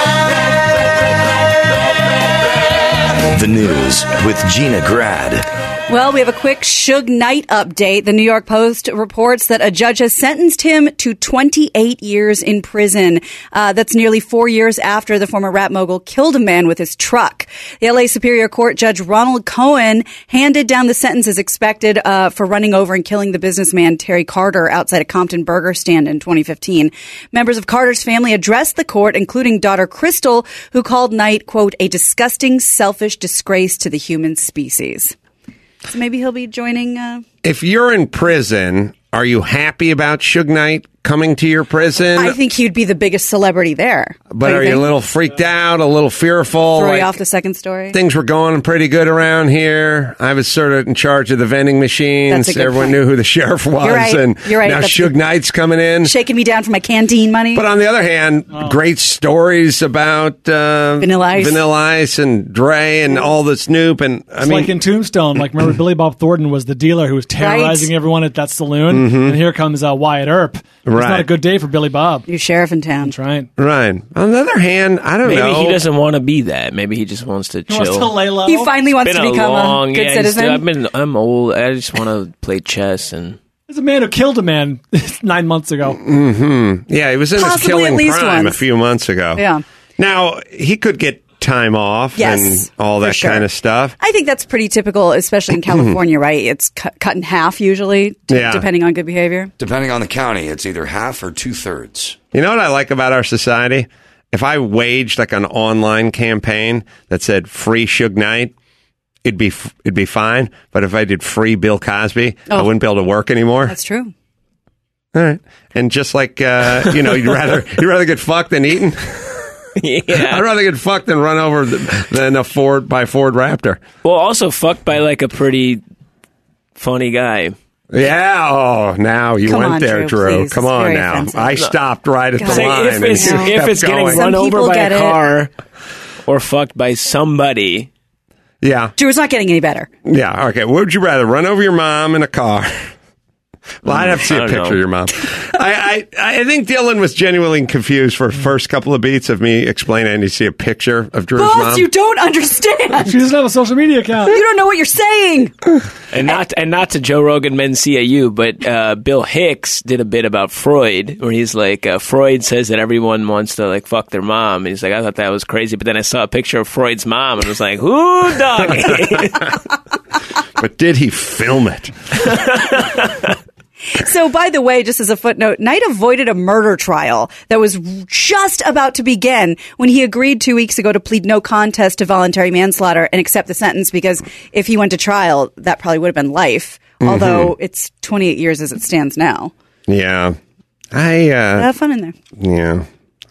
Grad. The news with Gina Grad. Well, we have a quick Suge Knight update. The New York Post reports that a judge has sentenced him to twenty-eight years in prison. Uh, that's nearly four years after the former rap mogul killed a man with his truck. The L A Superior Court Judge Ronald Cohen handed down the sentence as expected uh, for running over and killing the businessman Terry Carter outside a Compton burger stand in twenty fifteen. Members of Carter's family addressed the court, including daughter Crystal, who called Knight, quote, a disgusting, selfish disgrace to the human species. So maybe he'll be joining. Uh, if you're in prison, are you happy about Suge Knight coming to your prison? I think he'd be the biggest celebrity there. But What do are you you a think? little freaked out, a little fearful? Throw like, you off the second story? things were going pretty good around here. I was sort of in charge of the vending machines. That's a good Everyone point. knew who the sheriff was. You're right. And You're right. now That's Suge good. Knight's coming in. Shaking me down for my canteen money. But on the other hand, great stories about uh, Vanilla Ice. Vanilla Ice and Dre and all the Snoop. And I It's mean, like in Tombstone. Like, remember Billy Bob Thornton was the dealer who was terrorizing Right. everyone at that saloon? And here comes uh, Wyatt Earp. It's Right. not a good day for Billy Bob. New sheriff in town. That's right. right. On the other hand, I don't Maybe know. he doesn't want to be that. Maybe he just wants to He wants to chill. lay low. He finally wants Been to a become long, a good yeah, just- citizen. I've been, I'm old. I just want to play chess and. There's a man who killed a man nine months ago. Yeah, he was in his Possibly killing at least prime once. a few months ago. Yeah. Now, he could get time off Yes, and all for that sure. kind of stuff. I think that's pretty typical, especially in California, right? It's cut, cut in half usually, t- Yeah. depending on good behavior. Depending on the county, it's either half or two-thirds. You know what I like about our society? If I waged like an online campaign that said free Suge Knight, it'd be f- it'd be fine. But if I did free Bill Cosby, I Oh. wouldn't be able to work anymore. That's true. All right. And just like uh, you know, you'd rather you'd rather get fucked than eaten. Yeah. I'd rather get fucked than run over th- than a Ford by Ford Raptor. Well, also fucked by like a pretty funny guy. Yeah. Oh, now you Come went on, there, Drew, Drew. please. Come It's on very now. offensive. I stopped right at God. the Say, line. if and it's, you if kept it's getting going. run Some over people by get a it. car or fucked by somebody, Yeah. Drew's not getting any better. Yeah. Okay. What would you rather, run over your mom in a car? Well, I'd have to see I a don't picture know. of your mom. I, I I think Dylan was genuinely confused for the first couple of beats of me explaining I need to see a picture of Drew's Boss, mom. you don't understand. She doesn't have a social media account. You don't know what you're saying. And not and not to Joe Rogan Mencia you, but uh, Bill Hicks did a bit about Freud, where he's like, uh, Freud says that everyone wants to like fuck their mom. And he's like, I thought that was crazy, but then I saw a picture of Freud's mom and was like, whoo, doggy. But did he film it? So, by the way, just as a footnote, Knight avoided a murder trial that was just about to begin when he agreed two weeks ago to plead no contest to voluntary manslaughter and accept the sentence, because if he went to trial, that probably would have been life, Mm-hmm. although it's twenty-eight years as it stands now. Yeah. I, uh, Have fun in there. yeah.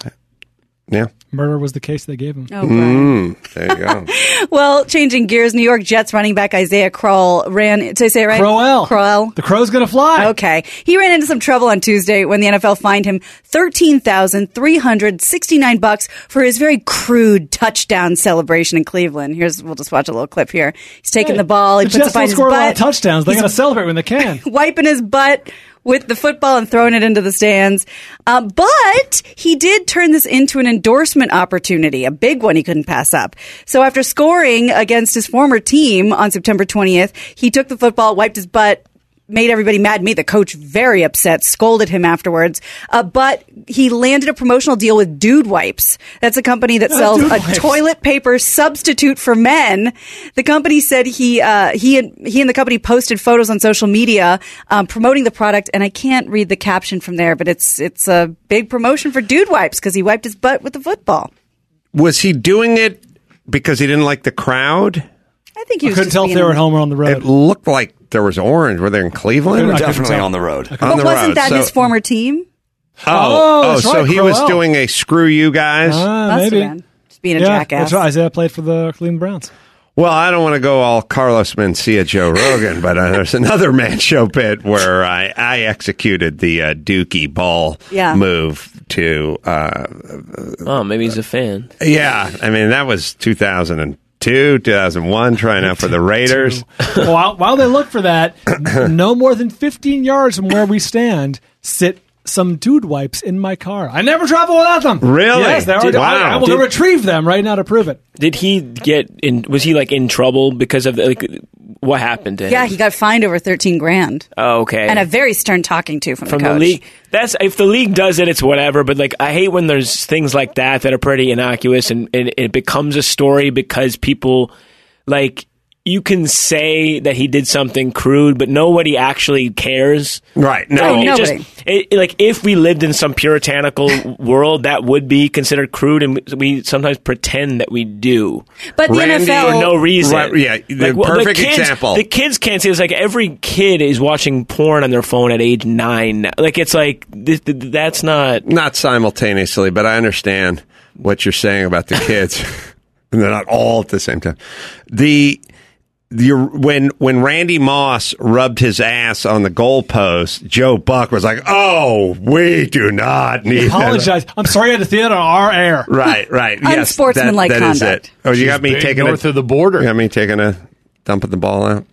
Yeah. Murder was the case they gave him. Oh, Brian. Mm, there you go. Well, changing gears, New York Jets running back Isaiah Crowell ran, did I say it right? Crowell. Crowell. The crow's going to fly. Okay. He ran into some trouble on Tuesday when the N F L fined him thirteen thousand three hundred sixty-nine bucks for his very crude touchdown celebration in Cleveland. Here's, we'll just watch a little clip here. He's taking Hey, the ball. He the puts Jets it by don't his score a lot of butt, touchdowns. They're going to celebrate when they can. wiping his butt with the football and throwing it into the stands. Uh, but he did turn this into an endorsement opportunity, a big one he couldn't pass up. So after scoring against his former team on September twentieth, he took the football, wiped his butt, made everybody mad, made the coach very upset, scolded him afterwards. Uh, but he landed a promotional deal with Dude Wipes. That's a company that Yeah, sells Dude a Wipes. toilet paper substitute for men. The company said he uh, he and he and the company posted photos on social media um, promoting the product, and I can't read the caption from there, but it's it's a big promotion for Dude Wipes because he wiped his butt with the football. Was he doing it because he didn't like the crowd? I think he I was couldn't just tell if being they were a- at home or on the road. It looked like there was orange. Were they in Cleveland? I couldn't Definitely tell. on the road. On But the wasn't road. that So- his former team? Oh, Oh, oh, that's so right, he was Crowell. doing a screw you guys. Ah, Must have maybe. been. Just being a Yeah, jackass. that's right. Isaiah played for the Cleveland Browns. Well, I don't want to go all Carlos Mencia, Joe Rogan, but uh, there's another man show bit where I, I executed the uh, Dookie ball Yeah. move to. Uh, Oh, maybe he's a fan. yeah, I mean that was two thousand two, two thousand one, trying out for the Raiders. while, while they look for that, no more than fifteen yards from where we stand, sit some Dude Wipes in my car. I never travel without them. Really? Yes, they are. Did- I, I will go Did- retrieve them right now to prove it. Did he get in? Was he like in trouble because of like what happened to him? Yeah, he got fined over thirteen grand Oh, okay. and a very stern talking to from, from the the coach. league. That's if the league does it, it's whatever. But like, I hate when there's things like that that are pretty innocuous and, and it becomes a story because people like. You can say that he did something crude, but nobody actually cares. Right. No. Right, It nobody. just, it, like if we lived in some puritanical world, that would be considered crude, and we sometimes pretend that we do But the Randy- N F L for no reason. Right, yeah, the Like, well, perfect kids, example. The kids can't see. It's like every kid is watching porn on their phone at age nine. Like it's like this, that's not. Not simultaneously, but I understand what you're saying about the kids. And they're not all at the same time. The the when when Randy Moss rubbed his ass on the goalpost, Joe Buck was like, "Oh, we do not need that." Apologize. I'm sorry I had to see it on our air. Right, right. Yes, Unsportsmanlike that, that is conduct. it. Oh, you She's got me big taking north a, of the border. You got me taking a dumping the ball out.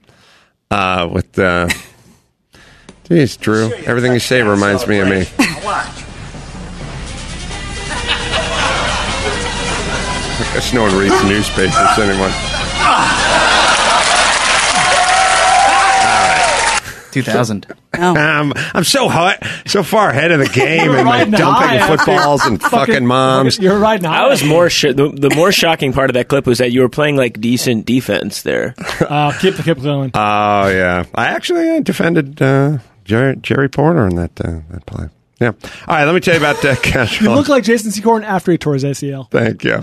Uh, with uh, geez, Drew, everything you say reminds me of me. I guess no one reads newspapers anymore. two thousand. Oh. Um, I'm so hot, so far ahead of the game, and my riding dumping high of after footballs and fucking moms. You're right now. I was more sh- the, the more shocking part of that clip was that you were playing like decent defense there. Uh, keep the keep going. Oh yeah, I actually uh, defended uh, Jerry, Jerry Porter in that uh, that play. Yeah. All right, let me tell you about uh, You Castrol. look like Jason Secorn after he tore his A C L. Thank you.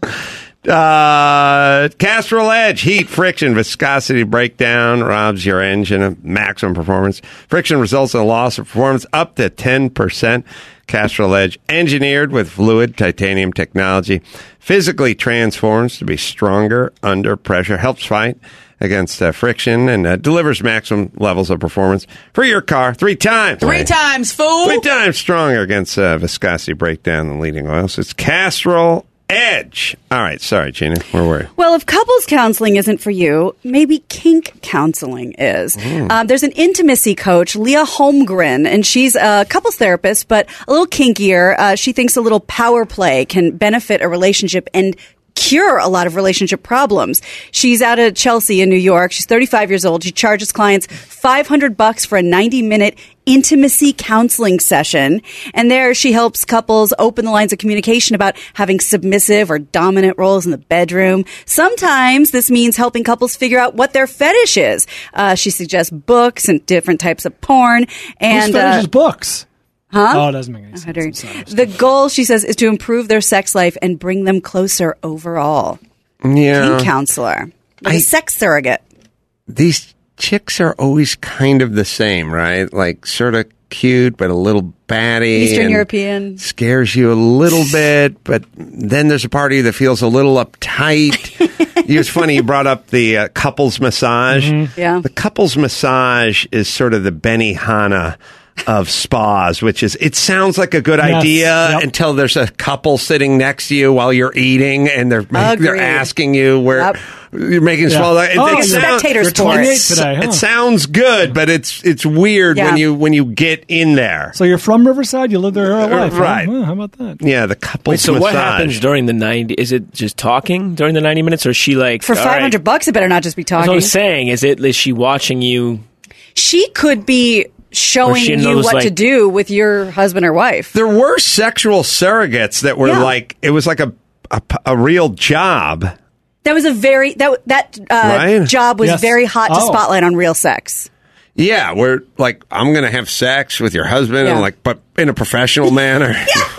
Uh, Castrol Edge, heat, friction, viscosity breakdown robs your engine of maximum performance. Friction results in a loss of performance up to ten percent. Castrol Edge, engineered with fluid titanium technology, physically transforms to be stronger under pressure, helps fight against uh, friction, and uh, delivers maximum levels of performance for your car three times. Three times, fool. Three times stronger against uh, viscosity breakdown than leading oils. It's Castrol Edge. All right, sorry, Gina. Where were you? Well, if couples counseling isn't for you, maybe kink counseling is. Mm. Um, there's an intimacy coach, Leah Holmgren, and she's a couples therapist, but a little kinkier. Uh, she thinks a little power play can benefit a relationship and cure a lot of relationship problems. She's out of Chelsea in New York. She's thirty-five years old. She charges clients five hundred bucks for a ninety minute intimacy counseling session. And there she helps couples open the lines of communication about having submissive or dominant roles in the bedroom. Sometimes this means helping couples figure out what their fetish is. Uh, she suggests books and different types of porn. And Whose fetish is uh, books? Huh? Oh, it doesn't make any sense. Sorry. The goal, she says, is to improve their sex life and bring them closer overall. Yeah. Kink counselor. Like I- a sex surrogate. These chicks are always kind of the same, right? Like sort of cute, but a little batty. Eastern and European. Scares you a little bit, but then there's a part of you that feels a little uptight. It's funny you brought up the uh, couples massage. Mm-hmm. Yeah. The couples massage is sort of the Benihana of spas, which is, it sounds like a good Yes. idea Yep. until there's a couple sitting next to you while you're eating and they're they're Agreed. asking you where Yep. you're making Yeah. swallow. It, Oh, it you're sounds- spectator You're sport. twenty-eight today, huh? it sounds good, but it's it's weird Yeah. when you when you get in there. So you're from Riverside? You live there your whole life, huh? Right. Well, how about that? Yeah, the couples Wait, so massage. what happens during the ninety? Is it just talking during the ninety minutes, or is she like For all right, five hundred bucks, it better not just be That's what talking. I'm saying. Is it? Is she watching you? She could be showing Or she you knows, what to like- do with your husband or wife. There were sexual surrogates that were Yeah. like it was like a a, a real job. That was a very that that uh, Right? job was Yes. very hot to Oh. spotlight on Real Sex. Yeah, where like I'm gonna have sex with your husband, Yeah. and like, but in a professional manner.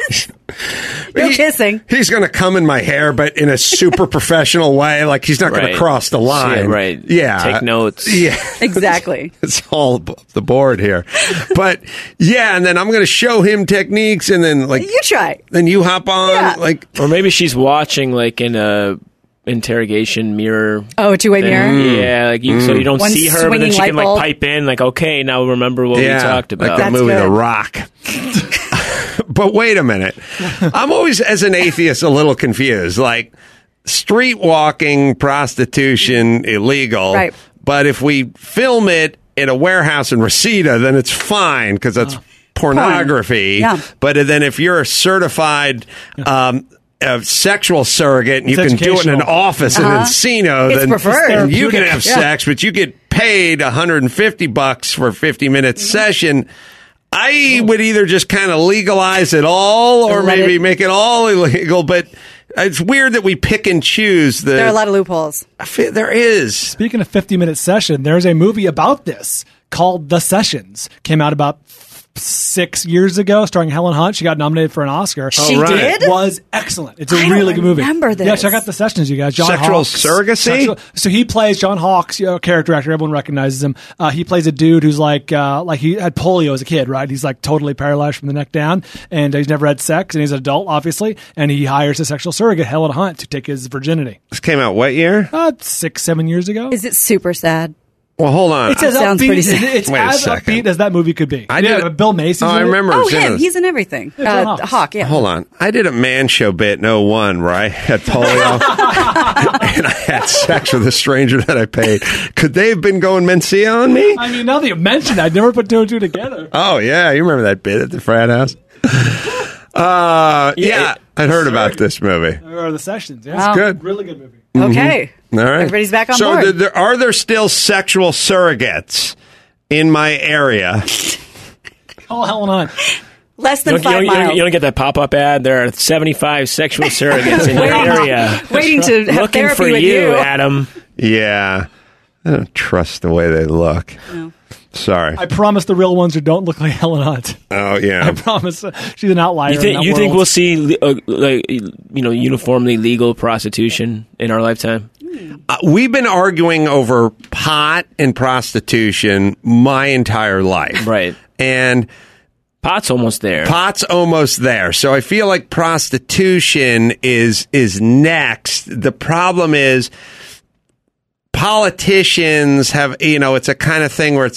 No He- kissing. He's gonna come in my hair, but in a super professional way. Like he's not gonna Right. cross the line. Yeah, right. Yeah. Take notes. Yeah. Exactly. It's all above the board here. But yeah, and then I'm going to show him techniques, and then like You try. then you hop on. Yeah. Like Or maybe she's watching like in a interrogation mirror. Oh, a two-way thing. mirror? Yeah, like you, so you don't One see her, but then swinging she can light bulb. like pipe in, like, okay, now remember what yeah, we talked like about. that That's movie The good. Rock. But wait a minute. I'm always, as an atheist, a little confused. Like street walking, prostitution, illegal. Right. But if we film it in a warehouse in Reseda, then it's fine because that's pornography. Yeah. But then if you're a certified um, a sexual surrogate and you It's can do it in an educational. office in Uh-huh. Encino, It's then preferred. you can Therapeutic. have Yeah. sex, but you get paid one hundred fifty bucks for a fifty minute session. I would either just kind of legalize it all or Or let maybe it- make it all illegal, but it's weird that we pick and choose the There are a lot of loopholes. I feel- there is. Speaking of fifty minute session, there's a movie about this called The Sessions. Came out about six years ago, starring Helen Hunt. She got nominated for an Oscar. She right. did? It was excellent. It's a I don't really good movie. remember this. Yeah, check out The Sessions, you guys. John Sexual Hawkes. surrogacy? Sexual- so he plays John Hawkes, you know, character actor. Everyone recognizes him. Uh, he plays a dude who's like, uh, like he had polio as a kid, right? He's like totally paralyzed from the neck down, and he's never had sex, and he's an adult, obviously. And he hires a sexual surrogate, Helen Hunt, to take his virginity. This came out what year? Uh, six, seven years ago. Is it super sad? Well, hold on. It's as Sounds upbeat, pretty sad. It's Wait a as second. upbeat as that movie could be. I yeah, did- but Bill Macy's. Oh, in I it. remember. Oh, seeing him. this. He's in everything. Yeah, John Uh, Hawkes. Hawk, yeah. Hold on. I did a man show bit in oh one where I had polio and I had sex with a stranger that I paid. Could they have been going Mencia on me? I mean, now that you mentioned it, I'd never put two and two together. Oh, yeah. You remember that bit at the frat house? Uh, yeah. Yeah. I'd heard about this movie. Or The Sessions. Yeah, Wow. it's Good. Really good movie. Okay. All right. Everybody's back on so board. th- there, are there still sexual surrogates in my area? Call Helen Hunt. Less You than don't, you, five don't, you, don't, miles. you don't get that pop up ad. There are seventy-five sexual surrogates in your area Waiting to have looking therapy for with you, you. Adam. Yeah. I don't trust the way they look. Sorry. I promise the real ones who don't look like Helen Hunt. oh, yeah. I promise. uh, She's an outlier. You in think that you think world. we'll see uh, like you know uniformly legal prostitution in our lifetime? Uh, we've been arguing over pot and prostitution my entire life. Right. And Pot's almost there. pot's almost there. So I feel like prostitution is is next. The problem is politicians have, you know, it's a kind of thing where it's like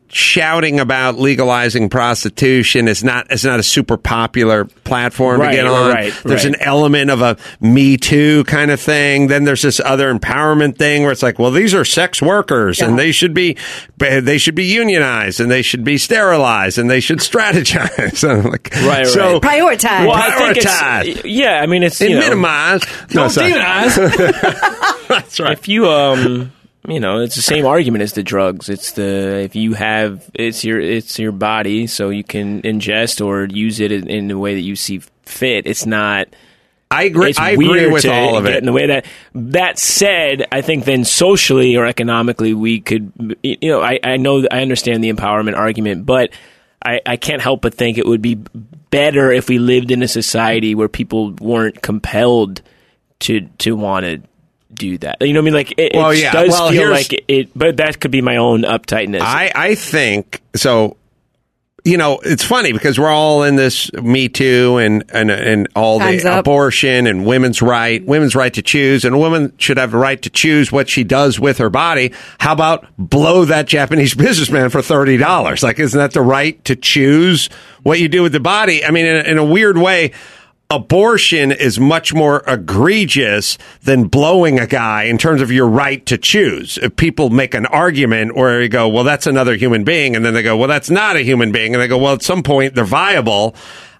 shouting about legalizing prostitution is not is not a super popular platform Right, to get on. right, There's right. an element of a Me Too kind of thing. Then there's this other empowerment thing where it's like, well, these are sex workers and they should be they should be unionized and they should be sterilized and they should strategize. I'm like, Right, so right. Prioritize. Well, I think prioritize. it's, yeah, I mean, it's, and you know, minimize. Don't sorry. demonize. That's right. if you, um, you know, it's the same argument as the drugs. It's the, if you have, it's your, it's your body, so you can ingest or use it in, in the way that you see fit. It's not, I agree. it's I agree weird with to all of get it. in the way that. That said, I think then socially or economically we could, you know, I, I know, I understand the empowerment argument, but I, I can't help but think it would be better if we lived in a society where people weren't compelled to to want to do that. You know what I mean? Like it, Well, it yeah. does Well, feel here's- like it, it, but that could be my own uptightness. I, I think so. You know, it's funny because we're all in this Me Too and and, and all Time's the up. abortion and women's right, women's right to choose, and a woman should have the right to choose what she does with her body. How about blow that Japanese businessman for thirty dollars? Like, isn't that the right to choose what you do with the body? I mean, in, in a weird way, abortion is much more egregious than blowing a guy in terms of your right to choose. If people make an argument where you go, well, that's another human being, and then they go, well, that's not a human being, and they go, well, at some point they're viable.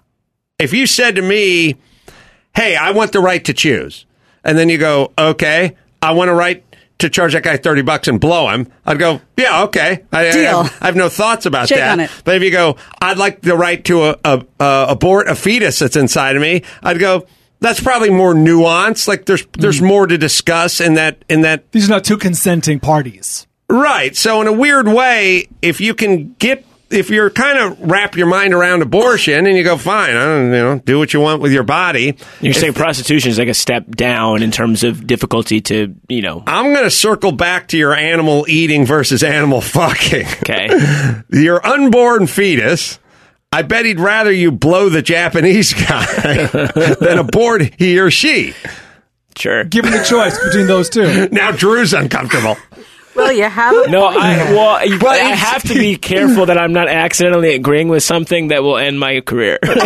If you said to me, hey, I want the right to choose, and then you go, okay, I want a right to charge that guy thirty bucks and blow him, I'd go, yeah, okay. I, I, Deal. have, I have no thoughts about Shake that. on it. But if you go, I'd like the right to uh uh uh abort a fetus that's inside of me, I'd go, that's probably more nuanced. Like there's there's more to discuss in that in that. These are not two consenting parties. Right. So in a weird way, if you can get, if you're kind of wrap your mind around abortion and you go, fine, I don't, you know, do what you want with your body. You're saying prostitution is like a step down in terms of difficulty to, you know. I'm going to circle back to your animal eating versus animal fucking. Okay. Your unborn fetus, I bet he'd rather you blow the Japanese guy than abort he or she. Sure. Given the choice between those two. Now Drew's uncomfortable. Well, you have a No, I well, you- But I it's- have to be careful that I'm not accidentally agreeing with something that will end my career. She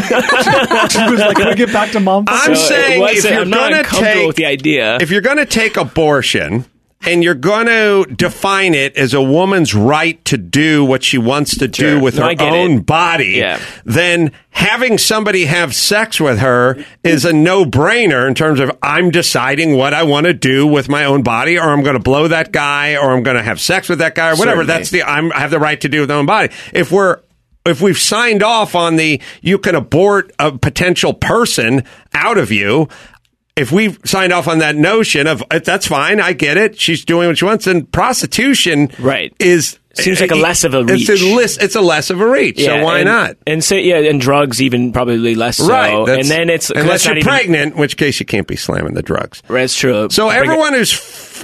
was like, can we get back to mom? I'm So it saying if wasn't- you're I'm not going to uncomfortable take with the idea. if you're going to take abortion and you're going to define it as a woman's right to do what she wants to Sure. do with No, her I get own it. body, Yeah. then having somebody have sex with her is a no-brainer in terms of I'm deciding what I want to do with my own body, or I'm going to blow that guy, or I'm going to have sex with that guy, or whatever. Certainly. That's the I'm, I have the right to do with my own body. If we're if we've signed off on the you can abort a potential person out of you, if we've signed off on that notion of that's fine, I get it, she's doing what she wants, and prostitution Right. is Seems like a less of a It's a, reach. less, it's a less of a reach. so why and, not? And say yeah, and drugs even probably less so. Right. And that's- then it's 'cause unless that's not you're even- pregnant, in which case you can't be slamming the drugs. That's true. So Bring it- everyone who's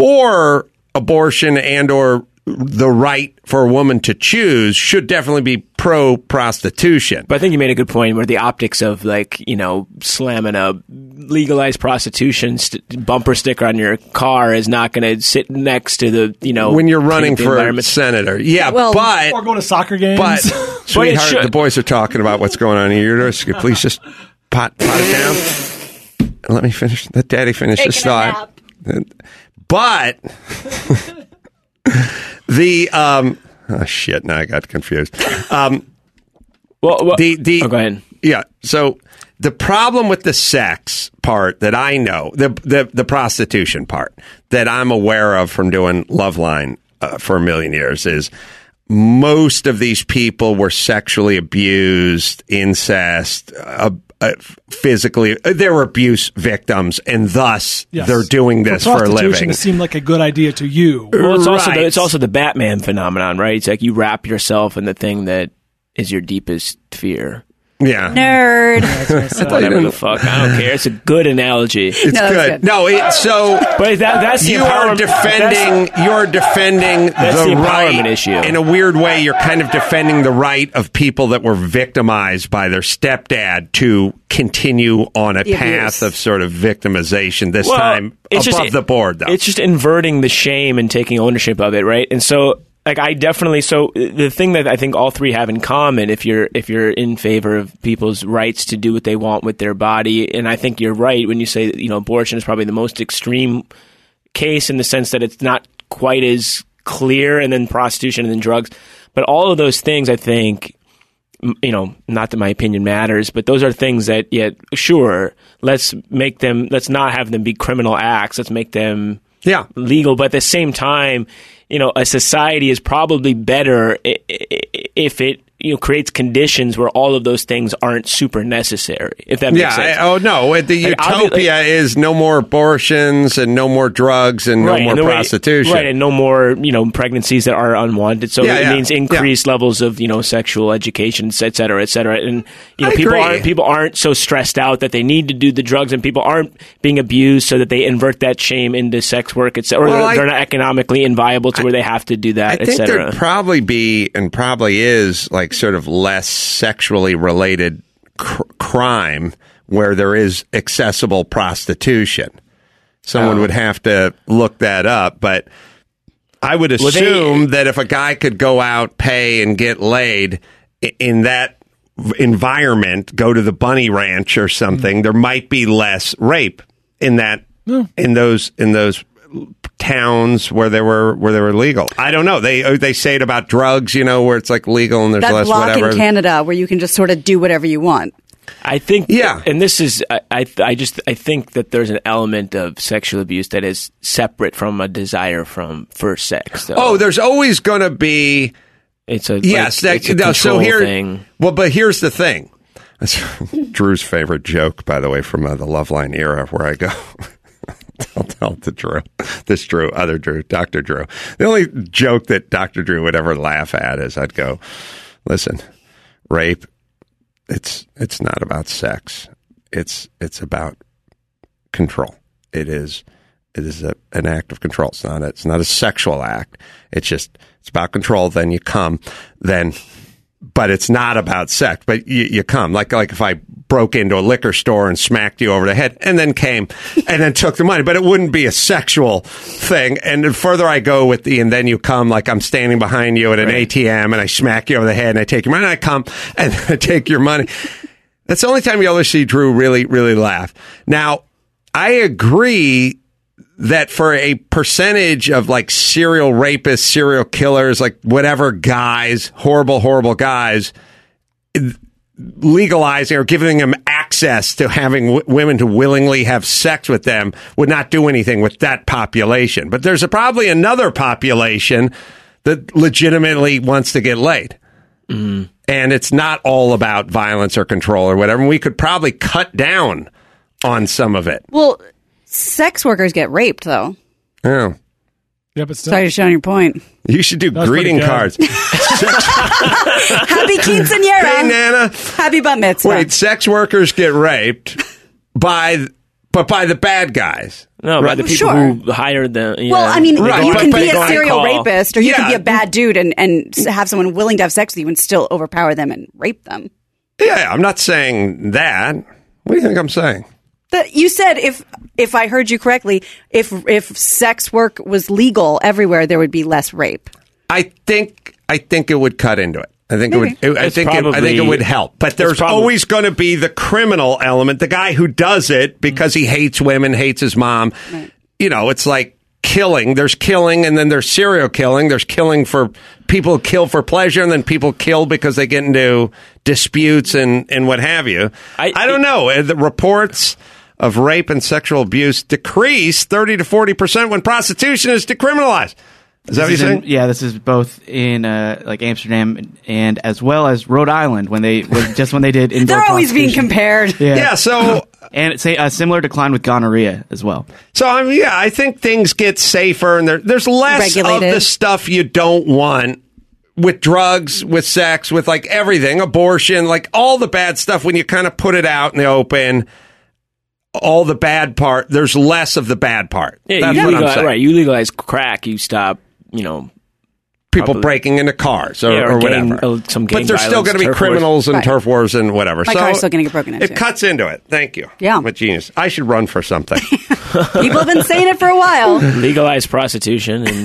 for abortion and or the right for a woman to choose should definitely be pro prostitution. But I think you made a good point where the optics of like, you know, slamming a legalized prostitution st- bumper sticker on your car is not going to sit next to the, you know, when you're running the for environment. senator, yeah, Well- but Or going to soccer games. but sweetheart, should. the boys are talking about what's going on in your uterus. Could you please just pot, pot it down. Let me finish. Let Daddy finish his Taking a thought. But the um, oh shit! Now I got confused. Um, Well, well the the oh, go ahead. Yeah. So the problem with the sex part that I know, the the, the prostitution part that I'm aware of from doing Loveline uh, for a million years is most of these people were sexually abused, incest, uh, uh, physically. Uh, they were abuse victims, and thus Yes. they're doing this for, a prostitution, living. It seemed like a good idea to you. Well, it's also Right. the, it's also the Batman phenomenon, right? It's like you wrap yourself in the thing that is your deepest fear. Yeah. Nerd. Whatever the fuck, I don't care. It's a good analogy. It's No, that's good. good. No, it, so But that, that's the you are empowerment- defending. that's- You're defending That's the, the empowerment right issue. in a weird way. You're kind of defending the right of people that were victimized by their stepdad to continue on a The path abuse. of sort of victimization. This Well, time it's above just- the board, though. It's just inverting the shame and taking ownership of it, right? And so like I definitely. So the thing that I think all three have in common, if you're if you're in favor of people's rights to do what they want with their body, and I think you're right when you say that, you know, abortion is probably the most extreme case in the sense that it's not quite as clear, and then prostitution, and then drugs, but all of those things, I think. You know, not that my opinion matters, but those are things that, yeah, sure, let's make them, let's not have them be criminal acts. Let's make them yeah. legal. But at the same time, you know, a society is probably better if it, you know, creates conditions where all of those things aren't super necessary, if that makes yeah, sense. I, oh, no. The like, utopia like, is no more abortions and no more drugs and right, no more and prostitution. Way, right, and no more, you know, pregnancies that are unwanted. So yeah, it yeah, means increased yeah. levels of, you know, sexual education, et cetera, et cetera. And, you know, I people agree. aren't, people aren't so stressed out that they need to do the drugs, and people aren't being abused so that they invert that shame into sex work, et cetera, or well, they're I, not economically inviable to where they have to do that, I et think cetera. there'd probably be, and probably is, like sort of less sexually related cr- crime where there is accessible prostitution. Someone Oh. would have to look that up, but I would Well, they- assume that if a guy could go out, pay, and get laid i- in that v- environment, go to the bunny ranch or something, there might be less rape in that in those in those towns where they were where they were legal. I don't know. They they say it about drugs, you know, where it's like legal and there's That less block whatever. in Canada where you can just sort of do whatever you want. I think, Yeah. and this is, I, I, I just, I think that there's an element of sexual abuse that is separate from a desire from for sex. So Oh, there's always going to be it's a yes. like, that, it's a no, so control here, thing. well, but here's the thing. That's Drew's favorite joke, by the way, from uh, the Loveline era, where I go. I'll tell it to Drew. This Drew, other Drew, Doctor Drew. The only joke that Doctor Drew would ever laugh at is I'd go, listen, rape, it's it's not about sex. It's it's about control. It is it is a, an act of control. It's not a, it's not a sexual act. It's just it's about control. Then you come, then but it's not about sex. But you, you come like like if I broke into a liquor store and smacked you over the head, and then came and then took the money. But it wouldn't be a sexual thing. And the further I go with the and then you come, like I'm standing behind you at an Right. A T M and I smack you over the head and I take your money. And I come and I take your money. That's the only time you'll ever see Drew really, really laugh. Now, I agree that for a percentage of like serial rapists, serial killers, like whatever guys, horrible, horrible guys, legalizing or giving them access to having w- women to willingly have sex with them would not do anything with that population. But there's a, probably another population that legitimately wants to get laid. Mm. And it's not all about violence or control or whatever. And we could probably cut down on some of it. Well, sex workers get raped, though. Yeah. Yeah, but still. Sorry to show your point. You should do That's greeting pretty cards. Happy quinceañera. Hey, Nana. Happy bat mitzvah. Wait, sex workers get raped by, but by the bad guys. No, by the people Sure. who hired them. Yeah. Well, I mean, Right, you but- can but be they a go on serial call. rapist, or you can Yeah. be a bad dude and, and have someone willing to have sex with you and still overpower them and rape them. Yeah, I'm not saying that. What do you think I'm saying? The, you said if if I heard you correctly, if if sex work was legal everywhere, there would be less rape. I think I think it would cut into it. I think Maybe. it would. I It's think it, I think it probably- would help. But there's probably- always going to be the criminal element, the guy who does it because he hates women, hates his mom. Right. You know, it's like killing. There's killing, and then there's serial killing. There's killing for people kill for pleasure, and then people kill because they get into disputes and and what have you. I, I- I don't know. Uh, The reports of rape and sexual abuse decrease thirty to forty percent when prostitution is decriminalized. Is that what you're This is in- saying? yeah, this is both in uh, like Amsterdam and as well as Rhode Island when they was just when they did indoor. They're always being prostitution. compared. Yeah, Yeah, so and it's a, a similar decline with gonorrhea as well. so I mean, yeah, I think things get safer and there, there's less Regulated. of the stuff you don't want with drugs, with sex, with like everything, abortion, like all the bad stuff when you kind of put it out in the open. All the bad part, there's less of the bad part. yeah, That's you what I'm legalize, saying. right? You legalize crack, you stop, you know, People probably- breaking into cars or, Yeah, or or gang- whatever. uh, some gang but there's still violence, going to be turf criminals and Right. turf wars and whatever. My so car's still gonna get broken into. It cuts into it. Thank you. Yeah. I'm a genius. I should run for something. People have been saying it for a while. legalize prostitution and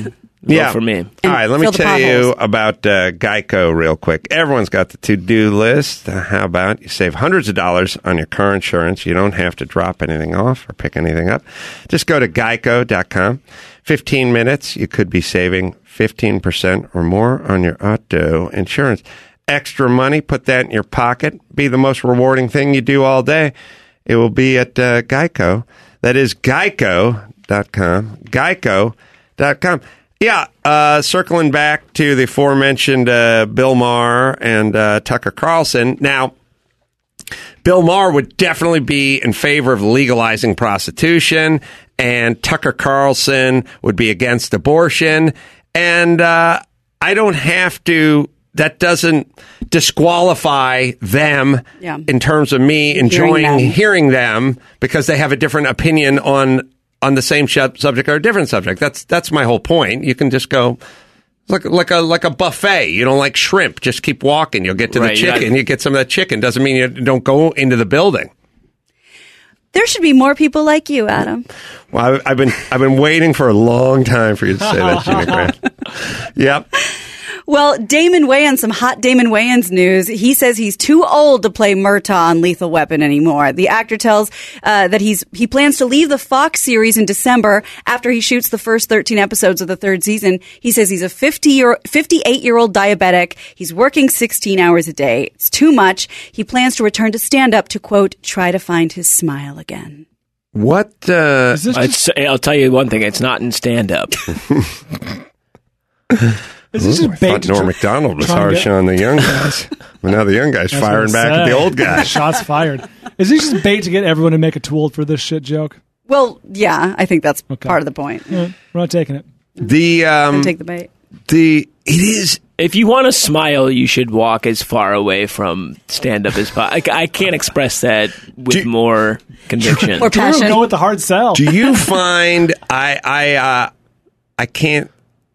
Vote Yeah. for me. All right, let me fill the tell you potholes. about uh, Geico real quick. Everyone's got the to-do list. Uh, how about you save hundreds of dollars on your car insurance? You don't have to drop anything off or pick anything up. Just go to geico dot com. fifteen minutes, you could be saving fifteen percent or more on your auto insurance. Extra money, put that in your pocket. Be the most rewarding thing you do all day. It will be at uh, Geico. That is geico dot com. geico dot com. Yeah, uh, circling back to the aforementioned uh, Bill Maher and uh, Tucker Carlson. Now, Bill Maher would definitely be in favor of legalizing prostitution, and Tucker Carlson would be against abortion. And uh, I don't have to, that doesn't disqualify them Yeah. in terms of me enjoying them. hearing them because they have a different opinion on on the same sh- subject or a different subject. That's that's my whole point. You can just go like like a like a buffet. You don't like shrimp, just keep walking. You'll get to Right, the you chicken. gotta- You get some of that chicken. Doesn't mean you don't go into the building. There should be more people like you, Adam. Well, I've, I've been I've been waiting for a long time for you to say that, Gina Grant. Yep. Well, Damon Wayans, some hot Damon Wayans news. He says he's too old to play Murtaugh on Lethal Weapon anymore. The actor tells uh, that he's he plans to leave the Fox series in December after he shoots the first thirteen episodes of the third season. He says he's a fifty year, fifty-eight-year-old diabetic. He's working sixteen hours a day. It's too much. He plans to return to stand-up to, quote, try to find his smile again. What? Uh, Is this just, It's, I'll tell you one thing. It's not in stand-up. is this I just bait thought to Norm tr- Macdonald was try and harsh get- on the young guys. But now the young guys That's what firing I back at the said. old guys. Shots fired. Is this just bait to get everyone to make a tool for this shit joke? Well, yeah, I think that's Okay. part of the point. Yeah, we're not taking it. The um, Don't take the bait. the it is If you want to smile, you should walk as far away from stand-up as possible. I, I can't express that with Do- more conviction. Or Drew, passion. go with the hard sell. Do you find I I uh, I can't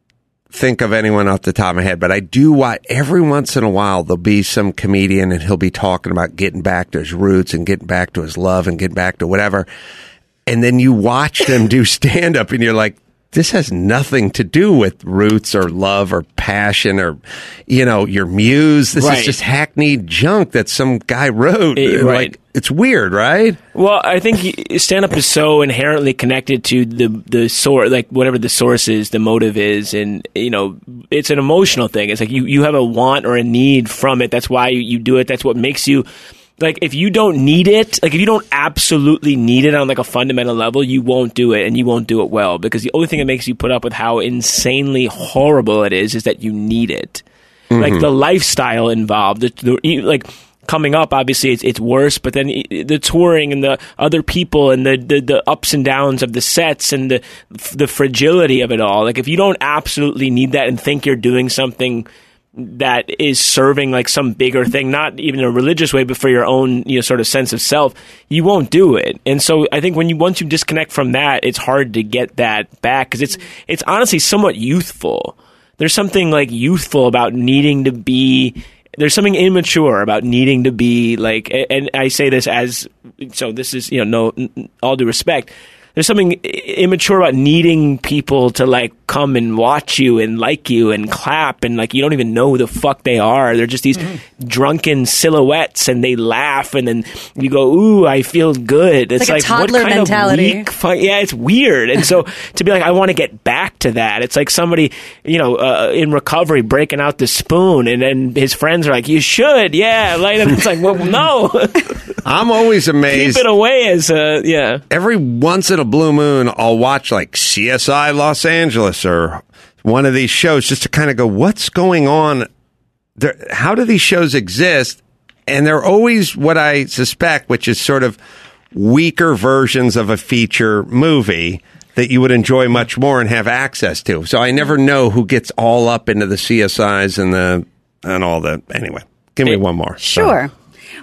think of anyone off the top of my head, but I do watch every once in a while there'll be some comedian and he'll be talking about getting back to his roots and getting back to his love and getting back to whatever. And then you watch them do stand up and you're like, this has nothing to do with roots or love or passion or, you know, your muse. This Right. is just hackneyed junk that some guy wrote. Eh, right. Like, it's weird, right? Well, I think stand-up is so inherently connected to the the source, like whatever the source is, the motive is, and you know, it's an emotional thing. It's like you, you have a want or a need from it. That's why you, you do it. That's what makes you. Like, if you don't need it, like if you don't absolutely need it on like a fundamental level, you won't do it, and you won't do it well, because the only thing that makes you put up with how insanely horrible it is is that you need it. Like the lifestyle involved, the, the, like coming up, obviously it's it's worse, but then the touring and the other people and the, the, the ups and downs of the sets and the the fragility of it all. Like if you don't absolutely need that and think you're doing something that is serving like some bigger thing, not even in a religious way, but for your own, you know, sort of sense of self, you won't do it. And so I think when you, once you disconnect from that, it's hard to get that back, because it's, it's honestly somewhat youthful. There's something like youthful about needing to be, there's something immature about needing to be like, and I say this as, so this is, you know, no, all due respect, there's something immature about needing people to like come and watch you and like you and clap, and like you don't even know who the fuck they are. They're just these mm-hmm. drunken silhouettes, and they laugh, and then you go, "Ooh, I feel good." It's, it's like, like a toddler what kind mentality. Of weak fu- yeah, it's weird. And so to be like, I want to get back to that. It's like somebody, you know, uh, in recovery breaking out the spoon, and then his friends are like, "You should, yeah." Like, and it's like, well, no. I'm always amazed. Keep it away as a yeah. Every once in a blue moon, I'll watch like C S I Los Angeles or one of these shows just to kind of go, what's going on there? How do these shows exist? And they're always what I suspect, which is sort of weaker versions of a feature movie that you would enjoy much more and have access to. So I never know who gets all up into the C S Is and the and all the. Anyway, give me one more. Sure.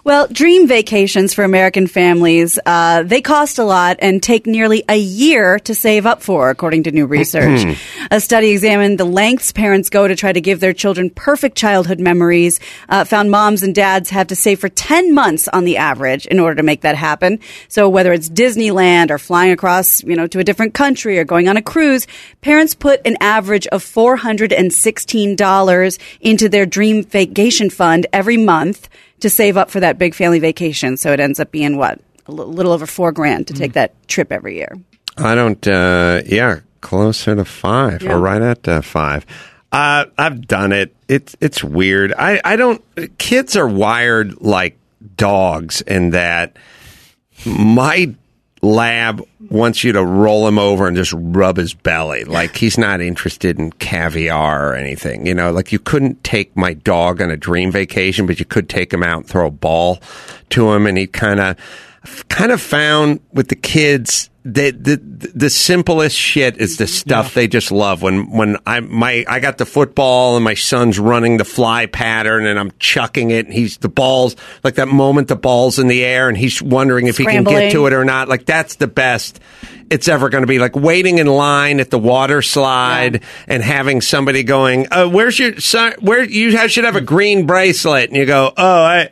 Well, dream vacations for American families, uh, they cost a lot and take nearly a year to save up for, according to new research. A study examined the lengths parents go to try to give their children perfect childhood memories, uh, found moms and dads have to save for ten months on the average in order to make that happen. So whether it's Disneyland or flying across, you know, to a different country or going on a cruise, parents put an average of four hundred sixteen dollars into their dream vacation fund every month to save up for that big family vacation. So it ends up being, what, a l- little over four grand to take that trip every year. I don't, uh, yeah, closer to five Yeah. or right at uh, five. Uh, I've done it. It's it's weird. I, I don't, kids are wired like dogs in that my lab wants you to roll him over and just rub his belly. Like he's not interested in caviar or anything. You know, like you couldn't take my dog on a dream vacation, but you could take him out and throw a ball to him. And he kind of, kind of found with the kids that the, the simplest shit is the stuff they just love. When, when I, my, I got the football and my son's running the fly pattern and I'm chucking it and he's the balls, like that moment the ball's in the air and he's wondering if he can get to it or not. Like that's the best it's ever going to be. Like waiting in line at the water slide yeah. and having somebody going, uh, where's your son? Where you should have a green bracelet. And you go, oh, I,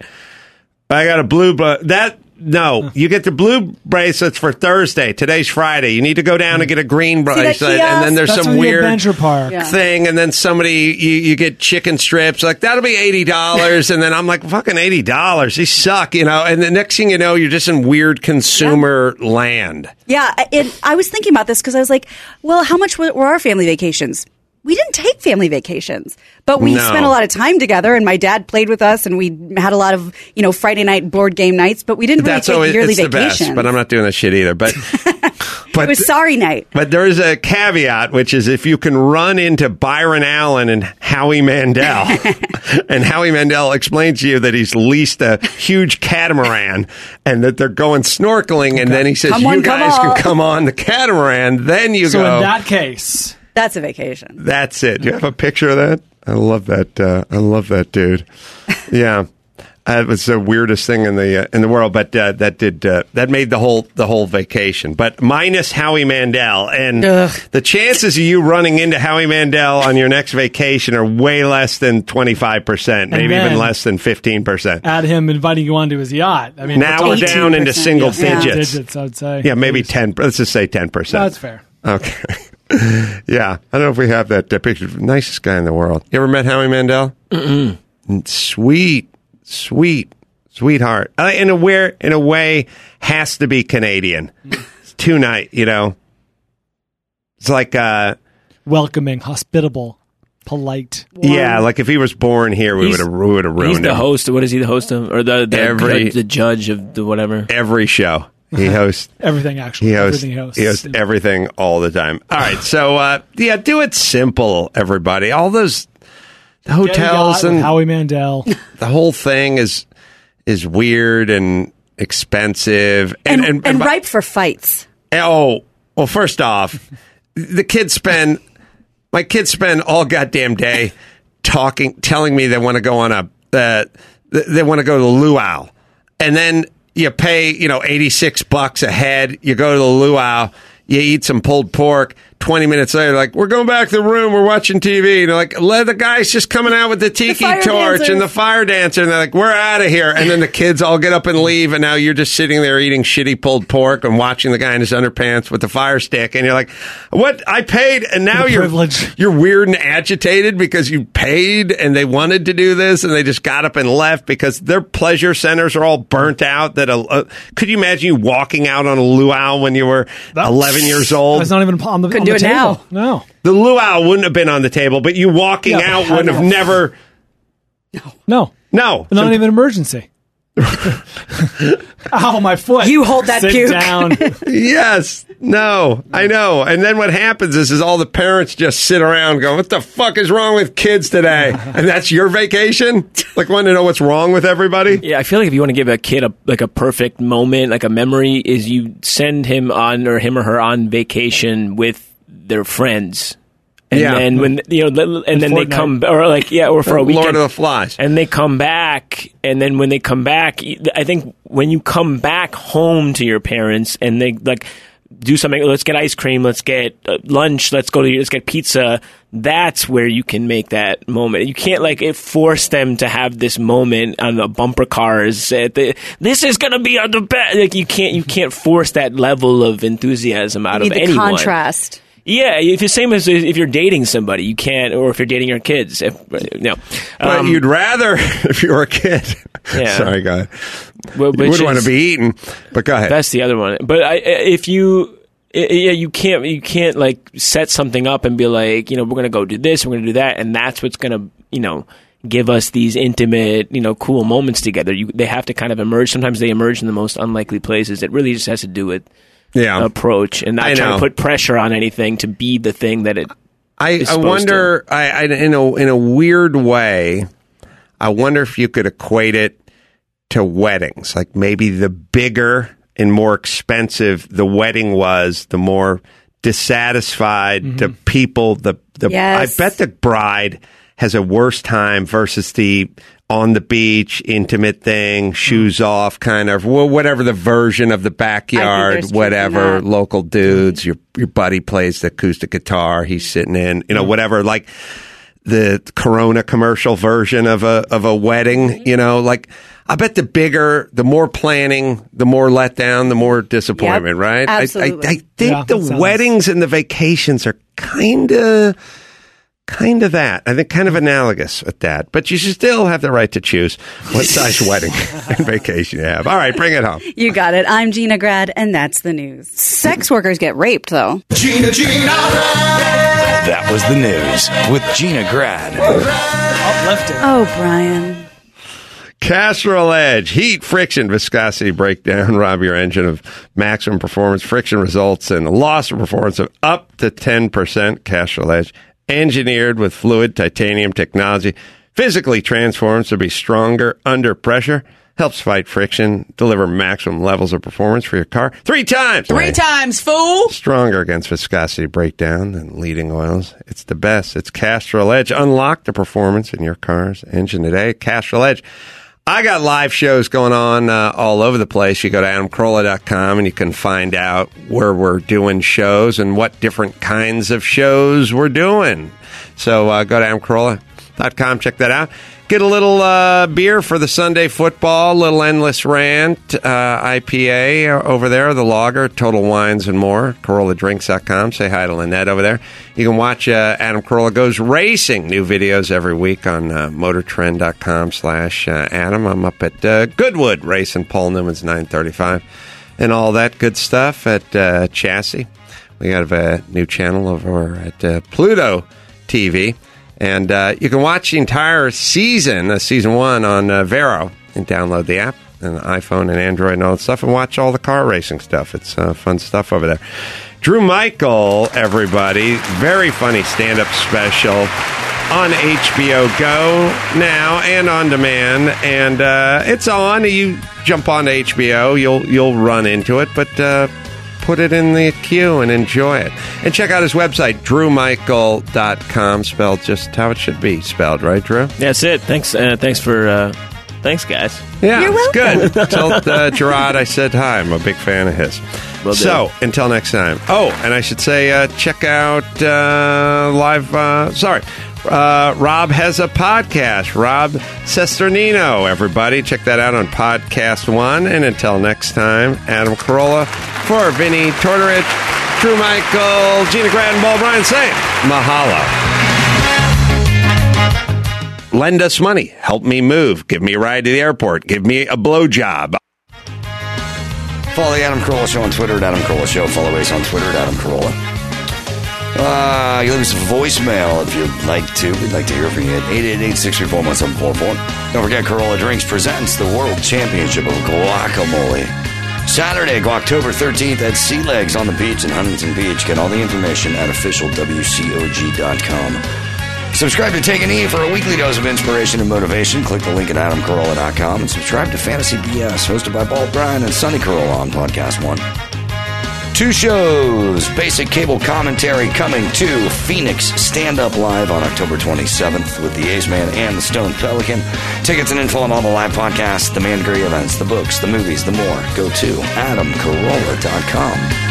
I got a blue, but that, no, you get the blue bracelets for Thursday. Today's Friday. You need to go down and get a green bracelet, and then there's That's some the weird adventure park Yeah. thing, and then somebody you, you get chicken strips. Like that'll be eighty dollars, and then I'm like, fucking eighty dollars. These suck, you know. And the next thing you know, you're just in weird consumer yeah. land. Yeah, and I was thinking about this because I was like, well, how much were, were our family vacations? We didn't take family vacations, but we No. spent a lot of time together, and my dad played with us, and we had a lot of, you know, Friday night board game nights, but we didn't really That's take always yearly it's the vacations. best, but I'm not doing that shit either. But but it was sorry night. But there is a caveat, which is if you can run into Byron Allen and Howie Mandel, and Howie Mandel explains to you that he's leased a huge catamaran and that they're going snorkeling, and then he says, Come you on, come guys on." can come on the catamaran, then you So go. in that case, That's a vacation. That's it. Do you have a picture of that? I love that. Uh, I love that dude. Yeah. Uh, it was the weirdest thing in the uh, in the world, but uh, that did uh, that made the whole the whole vacation. But minus Howie Mandel, and Ugh. the chances of you running into Howie Mandel on your next vacation are way less than twenty five percent, maybe then- even less than fifteen percent. add him inviting you onto his yacht. I mean, Now we're down into single Yeah. digits. digits, I'd say. Yeah, maybe Please. ten. Let's just say ten percent. That's fair. Okay. Yeah. I don't know if we have that uh, picture. Nicest guy in the world. You ever met Howie Mandel? Mm-mm. Sweet, sweet, sweetheart. Uh, in a where, in a way, has to be Canadian. It's too nice, you know. It's like, uh, Welcoming, hospitable, polite. yeah, like if he was born here, we would He's- have we would have ruined He's the him. host. What is he the host of? Or the the, Every- the judge of the whatever? Every show he hosts. Everything, actually. He hosts, Everything he hosts. he hosts everything all the time. All right, so uh, yeah, do it simple, everybody. All those Get a hotels yacht with and Howie Mandel. the whole thing is is weird and expensive And, and and, by- ripe for fights. oh well, first off, the kids spend my kids spend all goddamn day talking, telling me they want to go on a uh, they want to go to Luau, and then you pay, you know, eighty-six bucks a head. You go to the luau, you eat some pulled pork. twenty minutes later, like, we're going back to the room, we're watching T V. And they're like, let the guy's just coming out with the tiki fire torch dancer. and the fire dancer. And they're like, we're out of here. And then the kids all get up and leave. And now you're just sitting there eating shitty pulled pork and watching the guy in his underpants with the fire stick. And you're like, what? I paid. And now The you're, privilege. you're weird and agitated because you paid and they wanted to do this and they just got up and left because their pleasure centers are all burnt out. That a, uh, could you imagine you walking out on a luau when you were That's- eleven years old? That's not even on the, Couldn't on do the it table. now. No. The luau wouldn't have been on the table, but you walking Yeah, out but would have how- never. No. No, Not So- even an emergency. Ow, my foot. You hold that Sit puke. down. Yes, no, I know. And then what happens is, is all the parents just sit around going, "What the fuck is wrong with kids today?" And that's your vacation. Like, wanting to know what's wrong with everybody. Yeah, I feel like if you want to give a kid a like a perfect moment, like a memory, is you send him on or him or her on vacation with their friends, And Yeah. then when you know, and then they Fortnite. come, or like yeah, or for a weekend, Lord of the Flies. and they come back, and then when they come back, I think when you come back home to your parents, and they like do something, let's get ice cream, let's get uh, lunch, let's go to, let's get pizza. That's where you can make that moment. You can't like it force them to have this moment on the bumper cars. At the, this is gonna be on the best. Like you can't, you can't force that level of enthusiasm out You need of the anyone. contrast. Yeah, if the same as if you're dating somebody, you can't, or if you're dating your kids. If, no, But Um, you'd rather, if you were a kid. Yeah. Sorry, go ahead. well, You which would want is- to be eaten, but go ahead. That's the other one. But I, if you, i- yeah, you can't, you can't like set something up and be like, you know, we're gonna go do this, we're gonna do that, and that's what's gonna, you know, give us these intimate, you know, cool moments together. You, they have to kind of emerge. Sometimes they emerge in the most unlikely places. It really just has to do with yeah. approach and not I trying know. to put pressure on anything to be the thing that it. I, is I supposed wonder, I, I, in a in a weird way, I wonder if you could equate it to weddings. Like maybe the bigger and more expensive the wedding was, the more dissatisfied the people. The the Yes. I bet the bride has a worse time versus the on the beach, intimate thing, shoes off, kind of, well, whatever the version of the backyard, there's truth in whatever, that. local dudes, your your buddy plays the acoustic guitar, he's sitting in, you know, whatever, like the Corona commercial version of a of a wedding, you know, like I bet the bigger, the more planning, the more letdown, the more disappointment, Yep, right? absolutely. I, I, I think Yeah, the that sounds- weddings and the vacations are kind of Kind of that. I think kind of analogous with that. But you should still have the right to choose what size wedding and vacation you have. All right, bring it home. You got it. I'm Gina Grad, and that's the news. Sex workers get raped, though. Gina, Gina. That was the news with Gina Grad. Uplifting. Oh, Brian. Castrol Edge, heat, friction, viscosity breakdown, rob your engine of maximum performance. Friction results in a loss of performance of up to ten percent. Castrol Edge, engineered with fluid titanium technology, physically transforms to be stronger under pressure, helps fight friction, deliver maximum levels of performance for your car. Three times! Three times, fool! Stronger against viscosity breakdown than leading oils. It's the best. It's Castrol Edge. Unlock the performance in your car's engine today. Castrol Edge. I got live shows going on uh, all over the place. You go to adam carolla dot com and you can find out where we're doing shows and what different kinds of shows we're doing. So uh, go to adam carolla dot com, check that out. Get a little uh, beer for the Sunday football, little Endless Rant, uh, I P A over there, the lager, Total Wines and more, carolla drinks dot com. Say hi to Lynette over there. You can watch uh, Adam Carolla Goes Racing, new videos every week on uh, motortrend dot com slash Adam. I'm up at uh, Goodwood racing Paul Newman's nine thirty-five and all that good stuff at uh, Chassis. We got a new channel over at uh, Pluto T V. And uh, you can watch the entire season, uh, season one, on uh, Vero, and download the app and the iPhone and Android and all that stuff, and watch all the car racing stuff. It's uh, fun stuff over there. Drew Michael, everybody, very funny stand-up special on H B O Go now and on demand, and uh, it's on. You jump onto H B O, you'll you'll run into it, but. Uh, Put it in the queue and enjoy it. And check out his website, drew michael dot com, spelled just how it should be spelled, right, Drew? That's it. Thanks. Uh, thanks for. Uh, thanks, guys. Yeah, You're it's welcome. good. Tell uh, Gerard I said hi. I'm a big fan of his. Will do. So, until next time. Oh, and I should say, uh, check out uh, live. Uh, sorry. Uh, Rob has a podcast. Rob Sesternino, everybody. Check that out on Podcast One. And until next time, Adam Carolla for Vinny Tortorich, Drew Michael, Gina Grad, and Paul Bryan saying mahalo. Lend us money. Help me move. Give me a ride to the airport. Give me a blowjob. Follow the Adam Carolla Show on Twitter at Adam Carolla Show. Follow Ace on Twitter at Adam Carolla. Uh, you leave us a voicemail if you'd like to. We'd like to hear from you at eight eight eight, six three four, one seven four four. Don't forget, Carolla Drinks presents the World Championship of Guacamole. Saturday, October thirteenth at Sea Legs on the beach in Huntington Beach. Get all the information at official W C O G dot com. Subscribe to Take an E for a weekly dose of inspiration and motivation. Click the link at adam carolla dot com and subscribe to Fantasy B S, hosted by Paul Bryan and Sonny Carolla on Podcast One. Two shows. Basic Cable Commentary coming to Phoenix Stand Up Live on October twenty-seventh with the Ace Man and the Stone Pelican. Tickets and info on all the live podcasts, the Mandrake events, the books, the movies, the more. Go to adam carolla dot com.